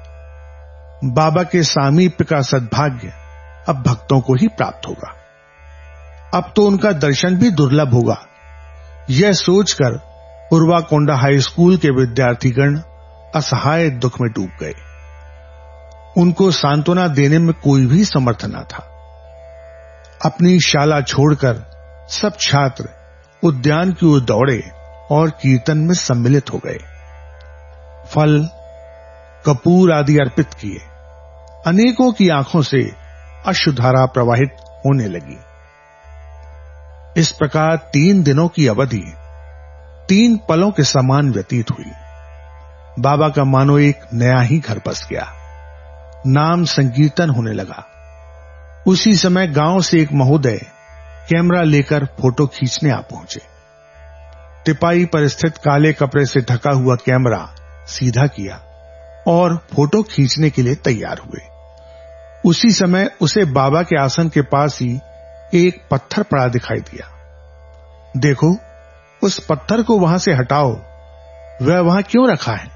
बाबा के सामीप्य का सद्भाग्य अब भक्तों को ही प्राप्त होगा। अब तो उनका दर्शन भी दुर्लभ होगा। यह सोचकर उर्वाकोंडा हाई स्कूल के विद्यार्थीगण असहाय दुख में डूब गए। उनको सांत्वना देने में कोई भी समर्थ न था। अपनी शाला छोड़कर सब छात्र उद्यान की ओर दौड़े और कीर्तन में सम्मिलित हो गए। फल, कपूर आदि अर्पित किए। अनेकों की आंखों से अश्रुधारा प्रवाहित होने लगी। इस प्रकार तीन दिनों की अवधि तीन पलों के समान व्यतीत हुई। बाबा का मानो एक नया ही घर बस गया। नाम संकीर्तन होने लगा। उसी समय गांव से एक महोदय कैमरा लेकर फोटो खींचने आ पहुंचे। टिपाई पर स्थित काले कपड़े से ढका हुआ कैमरा सीधा किया और फोटो खींचने के लिए तैयार हुए। उसी समय उसे बाबा के आसन के पास ही एक पत्थर पड़ा दिखाई दिया। देखो, उस पत्थर को वहां से हटाओ, वह वहां क्यों रखा है?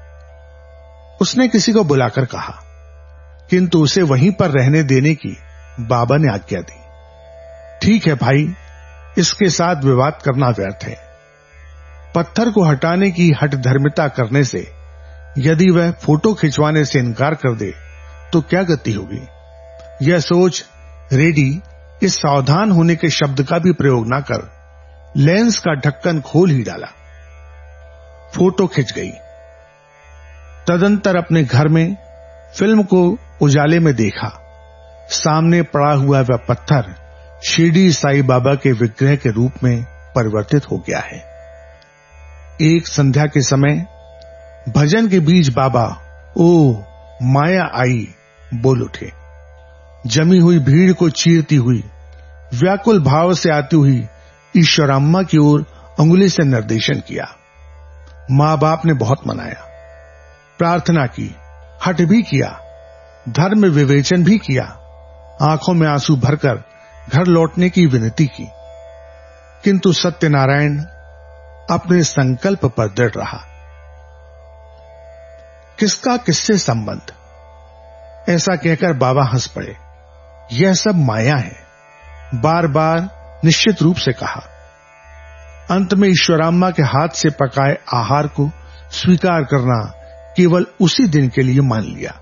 उसने किसी को बुलाकर कहा, किंतु उसे वहीं पर रहने देने की बाबा ने आज्ञा दी। ठीक है भाई, इसके साथ विवाद करना व्यर्थ है। पत्थर को हटाने की हठधर्मिता करने से यदि वह फोटो खिंचवाने से इनकार कर दे तो क्या गति होगी? यह सोच रेडी इस सावधान होने के शब्द का भी प्रयोग न कर लेंस का ढक्कन खोल ही डाला। फोटो खिंच गई। तदंतर अपने घर में फिल्म को उजाले में देखा। सामने पड़ा हुआ वह पत्थर शिरडी साईं बाबा के विग्रह के रूप में परिवर्तित हो गया है। एक संध्या के समय भजन के बीच बाबा ओ माया आई बोल उठे। जमी हुई भीड़ को चीरती हुई व्याकुल भाव से आती हुई ईश्वराम्मा की ओर अंगुली से निर्देशन किया। मां बाप ने बहुत मनाया, प्रार्थना की, हठ भी किया, धर्म विवेचन भी किया, आंखों में आंसू भरकर घर लौटने की विनती की, किंतु सत्यनारायण अपने संकल्प पर दृढ़ रहा। किसका किससे संबंध? ऐसा कहकर बाबा हंस पड़े। यह सब माया है, बार बार निश्चित रूप से कहा। अंत में ईश्वराम्मा के हाथ से पकाए आहार को स्वीकार करना केवल उसी दिन के लिए मान लिया।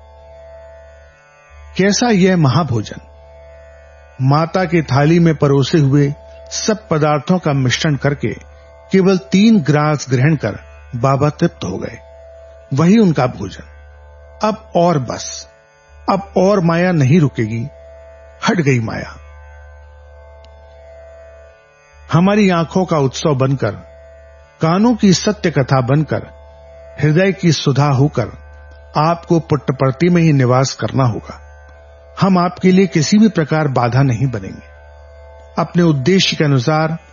कैसा यह महाभोजन! माता के थाली में परोसे हुए सब पदार्थों का मिश्रण करके केवल तीन ग्रास ग्रहण कर बाबा तृप्त हो गए। वही उनका भोजन। अब और बस, अब और माया नहीं रुकेगी। हट गई माया। हमारी आंखों का उत्सव बनकर, कानों की सत्य कथा बनकर, हृदय की सुधा होकर आपको पुट्टपर्ति में ही निवास करना होगा। हम आपके लिए किसी भी प्रकार बाधा नहीं बनेंगे। अपने उद्देश्य के अनुसार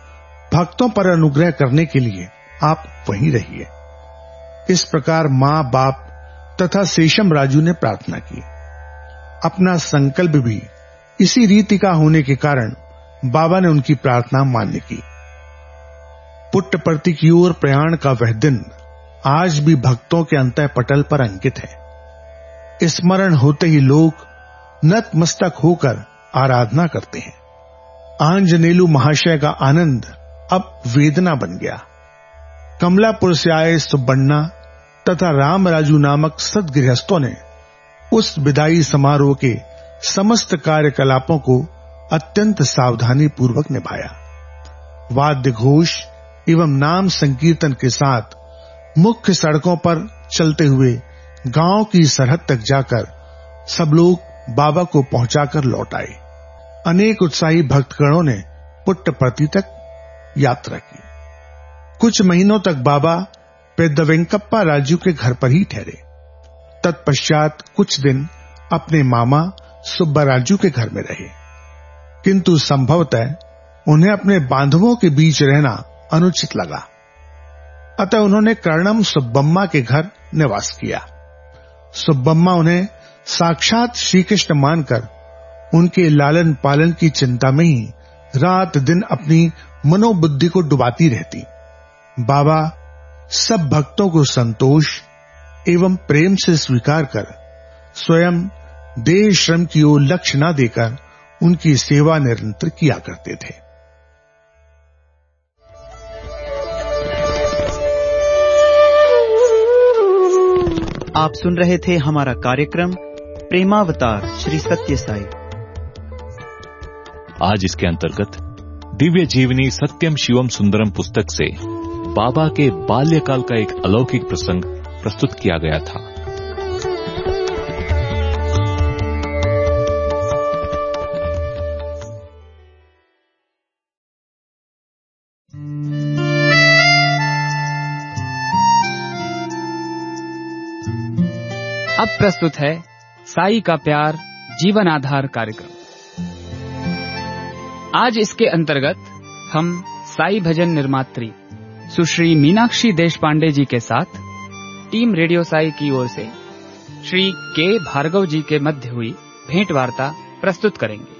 भक्तों पर अनुग्रह करने के लिए आप वहीं रहिए। इस प्रकार मां, बाप तथा शेषम राजू ने प्रार्थना की। अपना संकल्प भी इसी रीति का होने के कारण बाबा ने उनकी प्रार्थना मान्य की। पुट्टपर्ती की ओर प्रयाण का वह दिन आज भी भक्तों के अंतः पटल पर अंकित है। स्मरण होते ही लोग नतमस्तक होकर आराधना करते हैं। आंजनेलु महाशय का आनंद अब वेदना बन गया। कमलापुर से आए सुब्बण्णा तथा रामराजू नामक सद्गृहस्थों ने उस विदाई समारोह के समस्त कार्यकलापों को अत्यंत सावधानी पूर्वक निभाया। वाद्य घोष एवं नाम संकीर्तन के साथ मुख्य सड़कों पर चलते हुए गांव की सरहद तक जाकर सब लोग बाबा को पहुंचाकर लौट आए। अनेक उत्साही भक्तगणों ने पुट्टपर्ती तक यात्रा की। कुछ महीनों तक बाबा पेद्दवेंकप्पा राजू के घर पर ही ठहरे। तत्पश्चात कुछ दिन अपने मामा सुब्बाराजू के घर में रहे, किंतु संभवतः उन्हें अपने बांधवों के बीच रहना अनुचित लगा, अतः उन्होंने कर्णम सुब्बम्मा के घर निवास किया। सुब्बम्मा उन्हें साक्षात श्री कृष्ण मानकर उनके लालन पालन की चिंता में ही रात दिन अपनी मनोबुद्धि को डुबाती रहती। बाबा सब भक्तों को संतोष एवं प्रेम से स्वीकार कर स्वयं देह श्रम की ओर लक्ष्य न देकर उनकी सेवा निरंतर किया करते थे। आप सुन रहे थे हमारा कार्यक्रम प्रेमावतार श्री सत्य साई। आज इसके अंतर्गत दिव्य जीवनी सत्यम शिवम सुंदरम पुस्तक से बाबा के बाल्यकाल का एक अलौकिक प्रसंग प्रस्तुत किया गया था। अब प्रस्तुत है साई का प्यार जीवन आधार कार्यक्रम। आज इसके अंतर्गत हम साई भजन निर्मात्री सुश्री मीनाक्षी देशपांडे जी के साथ टीम रेडियो साई की ओर से श्री के भार्गव जी के मध्य हुई भेंट वार्ता प्रस्तुत करेंगे।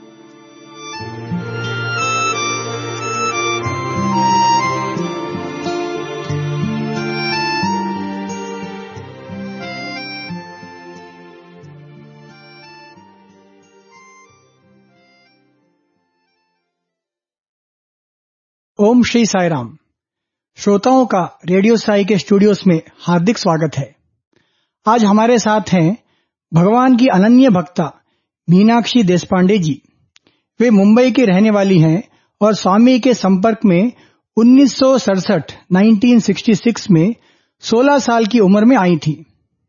ओम श्री साई राम। श्रोताओं का रेडियो साई के स्टूडियोज में हार्दिक स्वागत है। आज हमारे साथ हैं भगवान की अनन्य भक्ता मीनाक्षी देशपांडे जी। वे मुंबई की रहने वाली हैं और स्वामी के संपर्क में उन्नीस सौ सड़सठ उन्नीस सौ छियासठ में सोलह साल की उम्र में आई थी।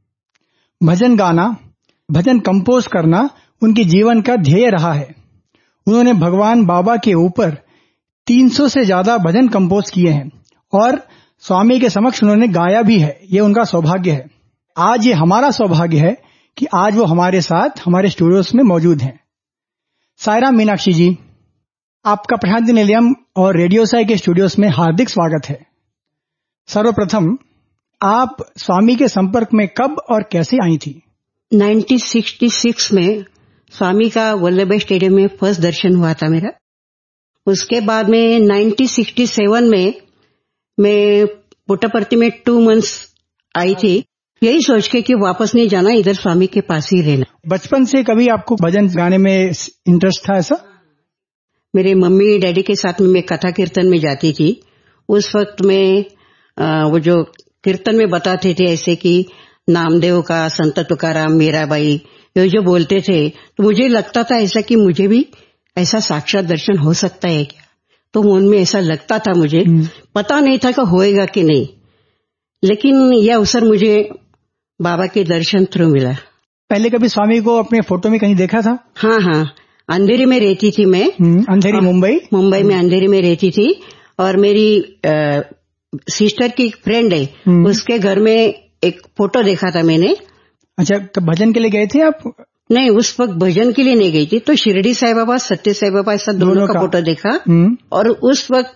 भजन गाना, भजन कंपोज करना उनके जीवन का ध्येय रहा है। उन्होंने भगवान बाबा के ऊपर तीन सौ से ज्यादा भजन कंपोज किए हैं और स्वामी के समक्ष उन्होंने गाया भी है। ये उनका सौभाग्य है। आज ये हमारा सौभाग्य है कि आज वो हमारे साथ हमारे स्टूडियोज में मौजूद हैं। साईराम मीनाक्षी जी, आपका प्रशांति निलयम और रेडियो साई के स्टूडियोज में हार्दिक स्वागत है। सर्वप्रथम आप स्वामी के संपर्क में कब और कैसे आई थी? उन्नीस सौ छियासठ में स्वामी का वल्लभ भाई स्टेडियम में फर्स्ट दर्शन हुआ था मेरा। उसके बाद में उन्नीस सौ सड़सठ में मैं पुट्टपर्ती में टू मंथ्स आई थी, यही सोच के कि वापस नहीं जाना, इधर स्वामी के पास ही रहना। बचपन से कभी आपको भजन गाने में इंटरेस्ट था ऐसा? मेरे मम्मी डैडी के साथ में मैं कथा कीर्तन में जाती थी। उस वक्त में आ, वो जो कीर्तन में बताते थे ऐसे कि नामदेव का, संत तुकाराम, मीराबाई, ये जो बोलते थे, तो मुझे लगता था ऐसा कि मुझे भी ऐसा साक्षात दर्शन हो सकता है क्या। तो मन में ऐसा लगता था, मुझे पता नहीं था कि होएगा कि नहीं, लेकिन यह अवसर मुझे बाबा के दर्शन थ्रू मिला। पहले कभी स्वामी को अपने फोटो में कहीं देखा था? हाँ हाँ, अंधेरी में रहती थी मैं। अंधेरी मुंबई? मुंबई में अंधेरी में रहती थी और मेरी आ, सिस्टर की फ्रेंड है, उसके घर में एक फोटो देखा था मैंने। अच्छा, तो भजन के लिए गए थे आप? नहीं, उस वक्त भजन के लिए नहीं गई थी, तो शिरडी साई बाबा, सत्य साई बाबा, ऐसा दोनों, दोनों का, का फोटो देखा। और उस वक्त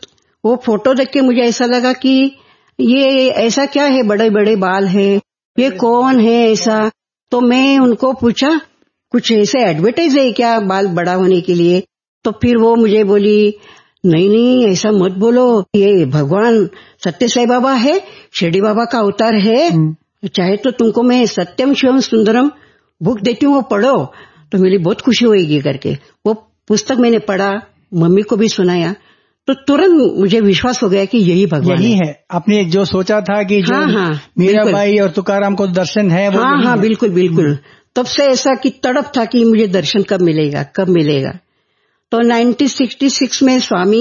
वो फोटो देख के मुझे ऐसा लगा कि ये ऐसा क्या है, बड़े बड़े बाल है, ये कौन है ऐसा। तो मैं उनको पूछा कुछ ऐसे एडवर्टाइज है क्या बाल बड़ा होने के लिए? तो फिर वो मुझे बोली नहीं नहीं ऐसा मत बोलो, ये भगवान सत्य साई बाबा है, शिरडी बाबा का अवतार है, चाहे तो तुमको मैं सत्यम शिवम सुंदरम बुक देती हूँ, वो पढ़ो तो मेरी बहुत खुशी होगी करके। वो पुस्तक मैंने पढ़ा, मम्मी को भी सुनाया, तो तुरंत मुझे विश्वास हो गया कि यही भगवान यही है। है। आपने जो सोचा था कि जो हाँ, हाँ, मीराबाई और तुकाराम को दर्शन है वो हाँ हाँ बिल्कुल बिल्कुल। तब से ऐसा कि तड़प था कि मुझे दर्शन कब मिलेगा कब मिलेगा। तो नाइनटीन सिक्सटी सिक्स में स्वामी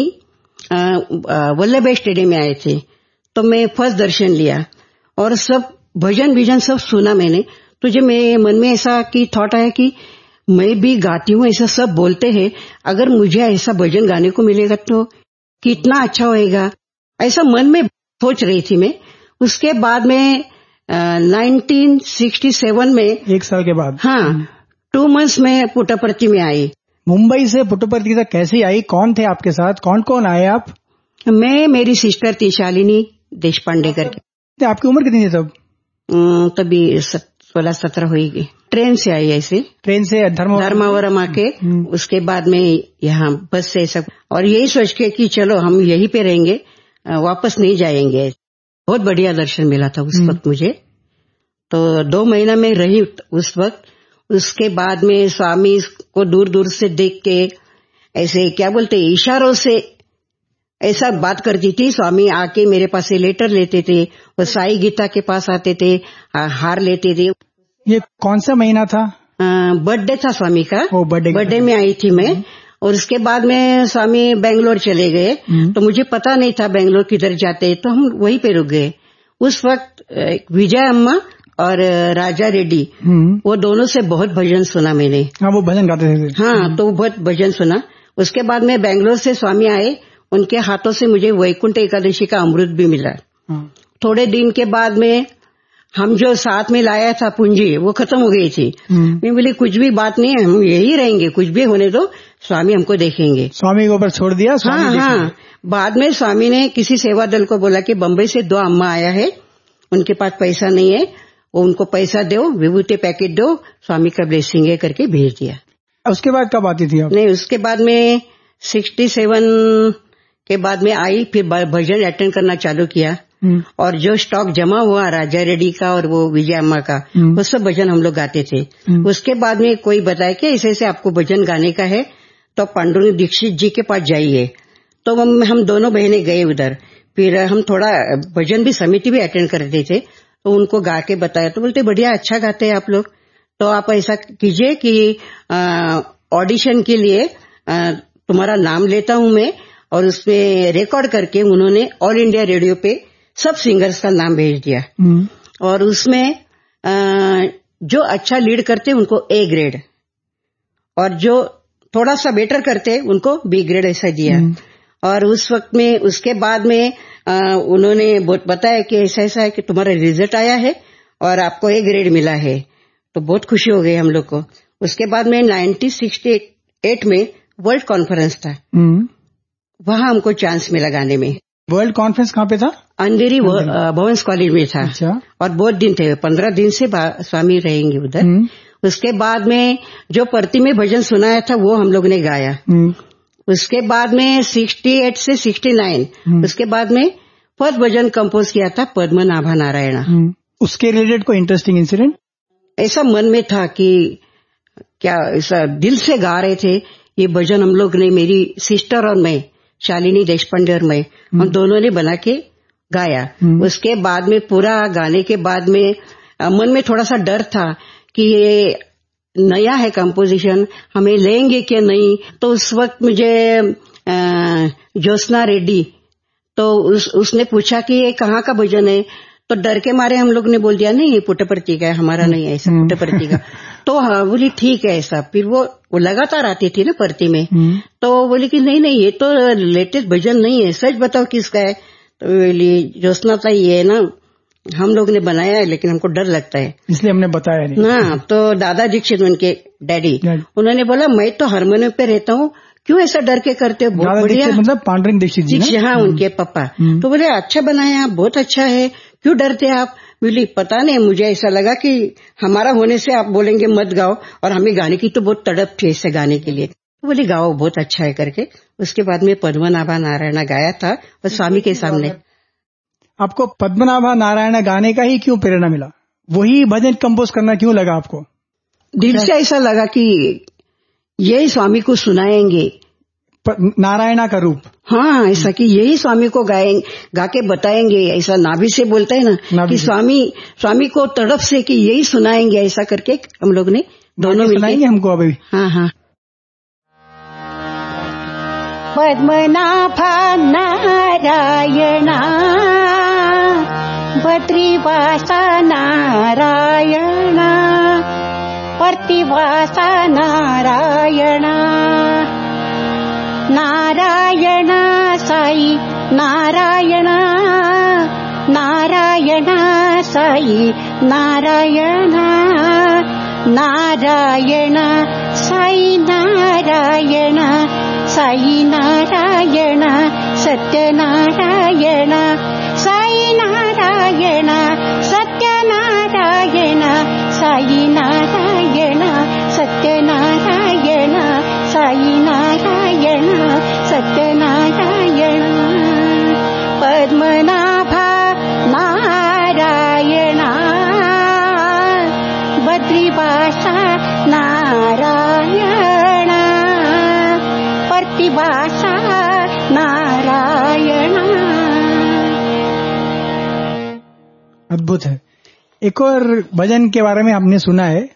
वल्लभ भाई स्टेडियम में आए थे, तो मैं फर्स्ट दर्शन लिया और सब भजन भजन सब सुना मैंने। तो जो मेरे मन में ऐसा कि थॉट आया कि मैं भी गाती हूँ, ऐसा सब बोलते हैं, अगर मुझे ऐसा भजन गाने को मिलेगा तो कितना अच्छा होएगा, ऐसा मन में सोच रही थी मैं। उसके बाद में नाइनटीन सिक्सटी सेवन में एक साल के बाद हाँ टू मंथ्स में पुट्टपर्ती में आई। मुंबई से पुट्टपर्ती तक कैसे आई? कौन थे आपके साथ? कौन कौन आए आप? मैं, मेरी सिस्टर थी शालिनी देशपांडे करके। आपकी उम्र कितनी थी तब? तभी सोलह सत्रह हुई। ट्रेन से आई ऐसे, ट्रेन से धर्मावरम आके उसके बाद में यहाँ बस से सब, और यही सोच के कि चलो हम यहीं पे रहेंगे, वापस नहीं जाएंगे। बहुत बढ़िया दर्शन मिला था उस वक्त मुझे। तो दो महीना में रही उस वक्त। उसके बाद में स्वामी को दूर दूर से देख के ऐसे क्या बोलते इशारों से ऐसा बात करती थी। स्वामी आके मेरे पास से लेटर लेते थे, वो साई गीता के पास आते थे, हार लेते थे। ये कौन सा महीना था? बर्थडे था स्वामी का। बर्थडे बर्थडे में आई थी मैं। और उसके बाद में स्वामी बेंगलोर चले गए, तो मुझे पता नहीं था बेंगलोर किधर जाते, तो हम वहीं पे रुक गए। उस वक्त विजय अम्मा और राजा रेड्डी, वो दोनों से बहुत भजन सुना मैंने। हाँ, वो भजन गाते थे। हाँ, तो बहुत भजन सुना। उसके बाद में बेंगलोर से स्वामी आए, उनके हाथों से मुझे वैकुंठ एकादशी का अमृत भी मिला। थोड़े दिन के बाद में हम जो साथ में लाया था पूंजी, वो खत्म हो गई थी। मैं बोली कुछ भी बात नहीं है, हम यही रहेंगे, कुछ भी होने दो, स्वामी हमको देखेंगे। स्वामी को ऊपर छोड़ दिया। हाँ हाँ। बाद में स्वामी ने किसी सेवा दल को बोला कि बम्बई से दो अम्मा आया है, उनके पास पैसा नहीं है, वो उनको पैसा दो, विभूति पैकेट दो, स्वामी का ब्लेसिंग है करके भेज दिया। उसके बाद कब आती थी आप? नहीं, उसके बाद में सिक्सटी सेवन के बाद में आई, फिर भजन अटेंड करना चालू किया। और जो स्टॉक जमा हुआ राजा रेड्डी का और वो विजय अम्मा का, वो सब भजन हम लोग गाते थे। उसके बाद में कोई बताया कि ऐसे ऐसे आपको भजन गाने का है, तो पांडुरंग दीक्षित जी के पास जाइए। तो हम, हम दोनों बहनें गए उधर। फिर हम थोड़ा भजन भी समिति भी अटेंड करते थे, तो उनको गा के बताया, तो बोलते बढ़िया अच्छा गाते हैं आप लोग, तो आप ऐसा कीजिए कि ऑडिशन के लिए आ, तुम्हारा नाम लेता हूं मैं, और उसमें रिकॉर्ड करके उन्होंने ऑल इंडिया रेडियो पे सब सिंगर्स का नाम भेज दिया। और उसमें आ, जो अच्छा लीड करते उनको ए ग्रेड, और जो थोड़ा सा बेटर करते उनको बी ग्रेड ऐसा दिया। और उस वक्त में उसके बाद में आ, उन्होंने बताया कि ऐसा ऐसा है कि तुम्हारा रिजल्ट आया है और आपको ए ग्रेड मिला है, तो बहुत खुशी हो गई हम लोग को। उसके बाद में नाइनटीन सिक्सटी एट में वर्ल्ड कॉन्फ्रेंस था, वहां हमको चांस मिला गाने में। वर्ल्ड कॉन्फ्रेंस कहाँ पे था? अंधेरी भवंस कॉलेज में था। अच्छा। और बहुत दिन थे, पंद्रह दिन से स्वामी रहेंगे उधर। उसके बाद में जो परती में भजन सुनाया था वो हम लोग ने गाया। उसके बाद में सिक्सटी एट से सिक्सटी नाइन, उसके बाद में फर्स्ट भजन कंपोज किया था पद्मनाभा नारायण। उसके रिलेटेड कोई इंटरेस्टिंग इंसिडेंट? ऐसा मन में था कि क्या ऐसा दिल से गा रहे थे ये भजन। हम लोग ने, मेरी सिस्टर और मैं, शालिनी देशपांडे और मैं, हम दोनों ने बना के गाया। उसके बाद में पूरा गाने के बाद में मन में थोड़ा सा डर था कि ये नया है कंपोजिशन, हमें लेंगे क्या नहीं। तो उस वक्त मुझे ज्योत्सना रेड्डी, तो उस, उसने पूछा कि ये कहाँ का भजन है, तो डर के मारे हम लोग ने बोल दिया नहीं ये पुट्टपर्ती का है, हमारा नहीं है ऐसा पुट्टपर्ती का। तो हाँ बोली ठीक है ऐसा। फिर वो वो लगातार आती थी ना परती में, तो बोली कि नहीं नहीं ये तो लेटेस्ट भजन नहीं है, सच बताओ किसका है। तो बोली ज्योत्सना था, ये ना हम लोग ने बनाया है लेकिन हमको डर लगता है इसलिए हमने बताया नहीं। हाँ, तो दादा दीक्षित उनके डैडी, उन्होंने बोला मैं तो हारमोनियम पे रहता हूँ, क्यों ऐसा डर के करते हो, बहुत बढ़िया। मतलब पांडुरंग दीक्षित जी ना? हाँ, उनके पापा। तो बोले अच्छा बनाया आप, बहुत अच्छा है, क्यों डरते आप? बोली पता नहीं, मुझे ऐसा लगा कि हमारा होने से आप बोलेंगे मत गाओ, और हमें गाने की तो बहुत तड़प थी ऐसे गाने के लिए। तो बोली गाओ, बहुत अच्छा है करके। उसके बाद में पद्मनाभा नारायण गाया था और स्वामी के सामने। आपको पद्मनाभा नारायण गाने का ही क्यों प्रेरणा मिला? वही भजन कंपोज करना क्यों लगा आपको? दिल से ऐसा लगा कि यही स्वामी को सुनाएंगे, नारायणा का रूप। हाँ, ऐसा कि यही स्वामी को गाएंगे, गा के बताएंगे। ऐसा नाभि से बोलता है ना कि स्वामी स्वामी को तड़प से कि यही सुनाएंगे, ऐसा करके हम लोग ने दोनों सुनाएंगे हमको अभी। हाँ हाँ। पद्मनाभा नारायणा बद्रीवासा नारायणा प्रतिवासा नारायणा नारायण साई नारायण नारायण साई नारायण नारायण साई नारायण साई नारायण सत्यनारायण साई नारायण सत्यनारायण साई नारायण सत्यनारायण साई नारायण सत्यनारायण पद्मनाभा नारायण बद्रीवासा नारायण प्रतिवासा नारायण। अद्भुत है। एक और भजन के बारे में आपने सुना है,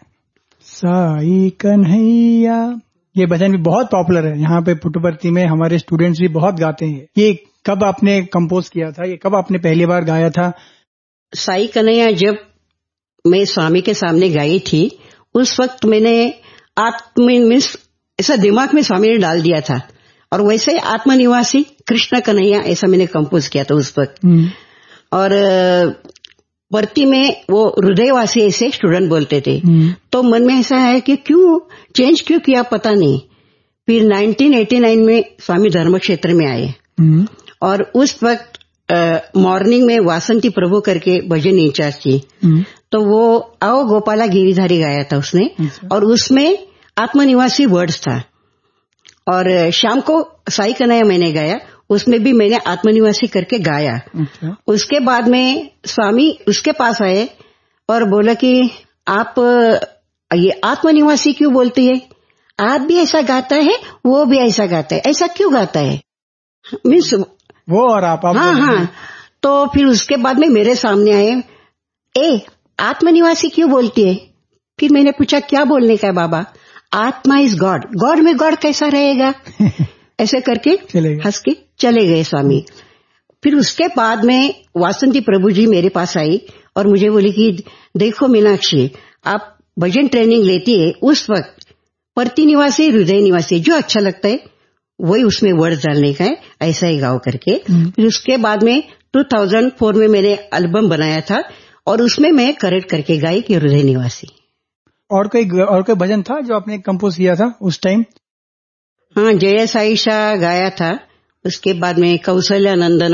साई कन्हैया। ये भजन भी बहुत पॉपुलर है यहाँ पे पुट्टपर्ती में, हमारे स्टूडेंट्स भी बहुत गाते हैं। ये कब आपने कंपोज किया था? ये कब आपने पहली बार गाया था? साई कन्हैया जब मैं स्वामी के सामने गाई थी, उस वक्त मैंने आत्म मीन्स ऐसा दिमाग में स्वामी ने डाल दिया था, और वैसे आत्मनिवासी कृष्ण कन्हैया ऐसा मैंने कंपोज किया था उस वक्त। और भर्ती में वो हृदयवासी ऐसे स्टूडेंट बोलते थे, तो मन में ऐसा है कि क्यों चेंज क्यों किया पता नहीं। फिर नाइनटीन एटी नाइन में स्वामी धर्म क्षेत्र में आए, और उस वक्त मॉर्निंग में वासंती प्रभु करके भजन इंचार्ज थी, तो वो आओ गोपाला गिरिधारी गाया था उसने, और उसमें आत्मनिवासी वर्ड्स था। और शाम को साई कन्हैया मैंने गाया, उसमें भी मैंने आत्मनिवासी करके गाया। अच्छा। उसके बाद में स्वामी उसके पास आए और बोला कि आप ये आत्मनिवासी क्यों बोलती है, आप भी ऐसा गाता है, वो भी ऐसा गाता है, ऐसा क्यों गाता है? मीन्स वो और आप, आप हाँ हाँ। तो फिर उसके बाद में मेरे सामने आए, ए आत्मनिवासी क्यों बोलती है? फिर मैंने पूछा क्या बोलने का है बाबा? आत्मा इज गॉड, गॉड में गॉड कैसा रहेगा? ऐसे करके हंस के चले गए स्वामी। फिर उसके बाद में वासंती प्रभु जी मेरे पास आई और मुझे बोली कि देखो मीनाक्षी, आप भजन ट्रेनिंग लेती है, उस वक्त परती निवासी हृदय निवासी जो अच्छा लगता है वही उसमें वर्ड डालने का है, ऐसा ही गाओ करके। फिर उसके बाद में दो हज़ार चार में मैंने एल्बम बनाया था और उसमें मैं करेक्ट करके गाई कि हृदय निवासी। और कोई और कोई भजन था जो आपने कंपोज किया था उस टाइम? हाँ, जय साईशा गाया था। उसके बाद में कौशल्या नंदन,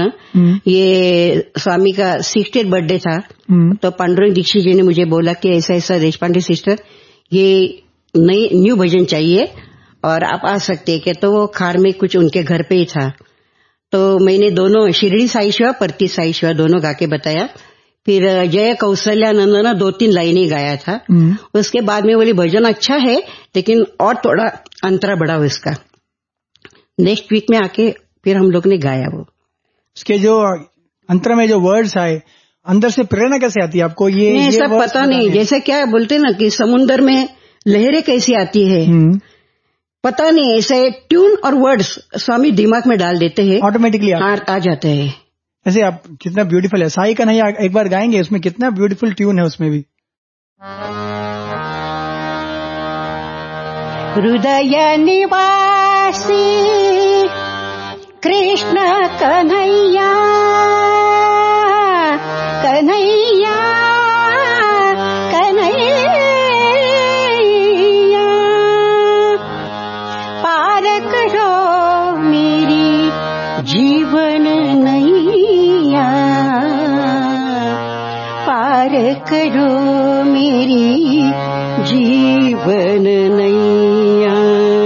ये स्वामी का सिक्सटीथ बर्थडे था, तो पांडुरंग दीक्षित जी ने मुझे बोला कि ऐसा ऐसा देशपांडे सिस्टर ये नई न्यू भजन चाहिए और आप आ सकते हैं क्या? तो वो खार में कुछ उनके घर पे ही था, तो मैंने दोनों शिरडी साई शिवा परती साई शिवा दोनों गा के बताया। फिर जय कौशल्या नंदन दो तीन लाइनें गाया था। उसके बाद में बोली भजन अच्छा है लेकिन और थोड़ा अंतरा बढ़ाओ इसका। नेक्स्ट वीक में आके फिर हम लोग ने गाया वो। उसके जो अंतर में जो वर्ड्स आए, अंदर से प्रेरणा कैसे आती है आपको? ये नहीं, सब पता नहीं, जैसे क्या बोलते ना कि समुन्दर में लहरें कैसी आती है, पता नहीं, ऐसे ट्यून और वर्ड्स स्वामी दिमाग में डाल देते हैं, ऑटोमेटिकली आ, आ जाते हैं। ऐसे आप कितना ब्यूटीफुल है। साई कन्हैया एक बार गाएंगे, उसमें कितना ब्यूटीफुल ट्यून है उसमें भी। हृदय निवासी कृष्ण कन्हैया कन्हैया कन्हैया, पार करो मेरी जीवन नैया, पार करो मेरी जीवन नैया।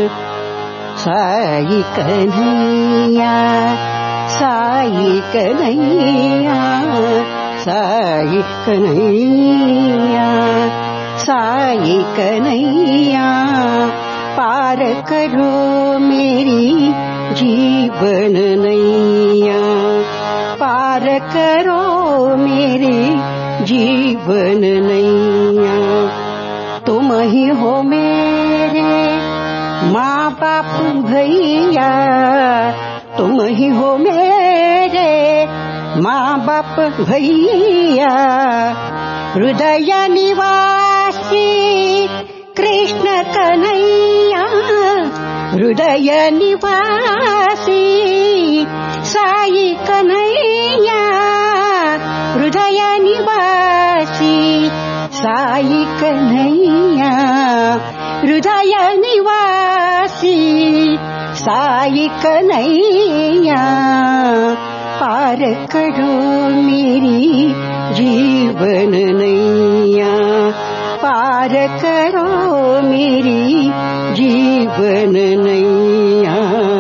साई कन्हैया, साई कन्हैया, साई कन्हैया, साई कन्हैया, पार करो मेरी जीवन नैया, पार करो मेरी जीवन नैया। तुम ही हो मेरे माँ बाप भैया, तुम ही हो मेरे माँ बाप भैया। हृदय निवासी कृष्ण कन्हैया, हृदय निवासी साई कन्हैया, हृदय निवासी साई कन्हैया, हृदय निवासी साई कन्हैया। पार करो मेरी जीवन नैया, पार करो मेरी जीवन नैया।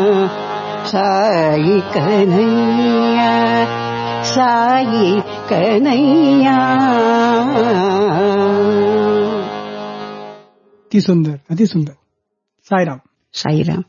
साई कन्हैया, साई कन्हैया। अति सुंदर, अति सुंदर। साई राम, साई राम।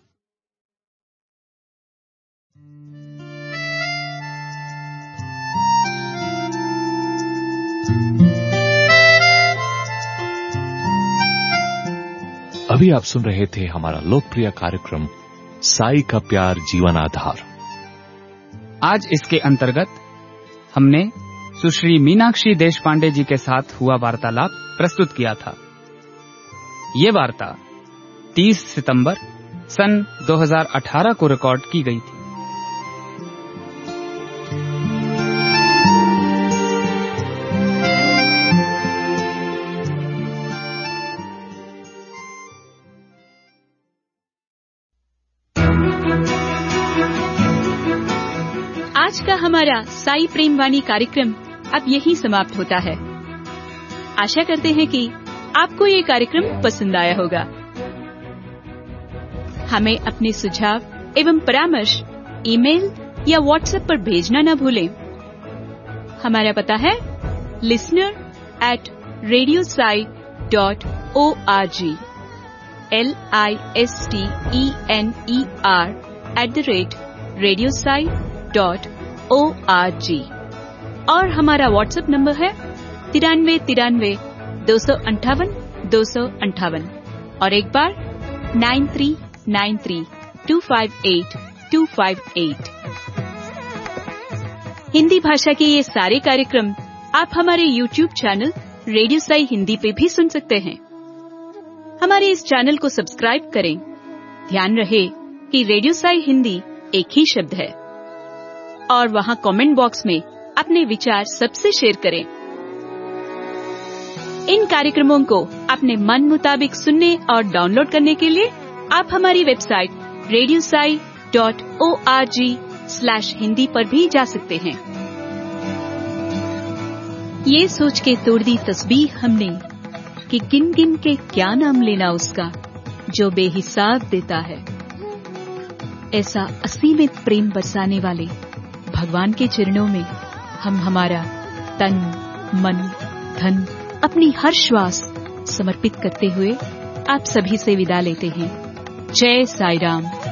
अभी आप सुन रहे थे हमारा लोकप्रिय कार्यक्रम साई का प्यार जीवन आधार। आज इसके अंतर्गत हमने सुश्री मीनाक्षी देशपांडे जी के साथ हुआ वार्तालाप प्रस्तुत किया था। ये वार्ता तीस सितंबर सन दो हज़ार अठारह को रिकॉर्ड की गई थी। आज का हमारा साई प्रेम वाणी कार्यक्रम अब यहीं समाप्त होता है। आशा करते हैं कि आपको ये कार्यक्रम पसंद आया होगा। हमें अपने सुझाव एवं परामर्श ईमेल या व्हाट्सएप पर भेजना न भूलें। हमारा पता है listener at radio Sai dot O R G, L I S T E N E R at the rate radio Sai dot O R G. और हमारा व्हाट्सएप नंबर है तिरानवे तिरानवे दो सौ अंठावन दो सौ अंठावन और एक बार nine three nine three two five eight two five eight. Hindi भाषा के ये सारे कार्यक्रम आप हमारे YouTube channel radio Sai Hindi पे भी सुन सकते हैं। हमारे इस चैनल को सब्सक्राइब करें। ध्यान रहे कि रेडियो साई हिंदी एक ही शब्द है और वहां कमेंट बॉक्स में अपने विचार सबसे शेयर करें। इन कार्यक्रमों को अपने मन मुताबिक सुनने और डाउनलोड करने के लिए आप हमारी website radio Sai dot O R G slash Hindi पर भी जा सकते हैं। ये सोच के तोड़ दी तस्बीह हमने कि गिन गिन के क्या नाम लेना उसका जो बेहिसाब देता है। ऐसा असीमित प्रेम बरसाने वाले भगवान के चरणों में हम हमारा तन, मन, धन, अपनी हर श्वास समर्पित करते हुए आप सभी से विदा लेते हैं। जय साई राम।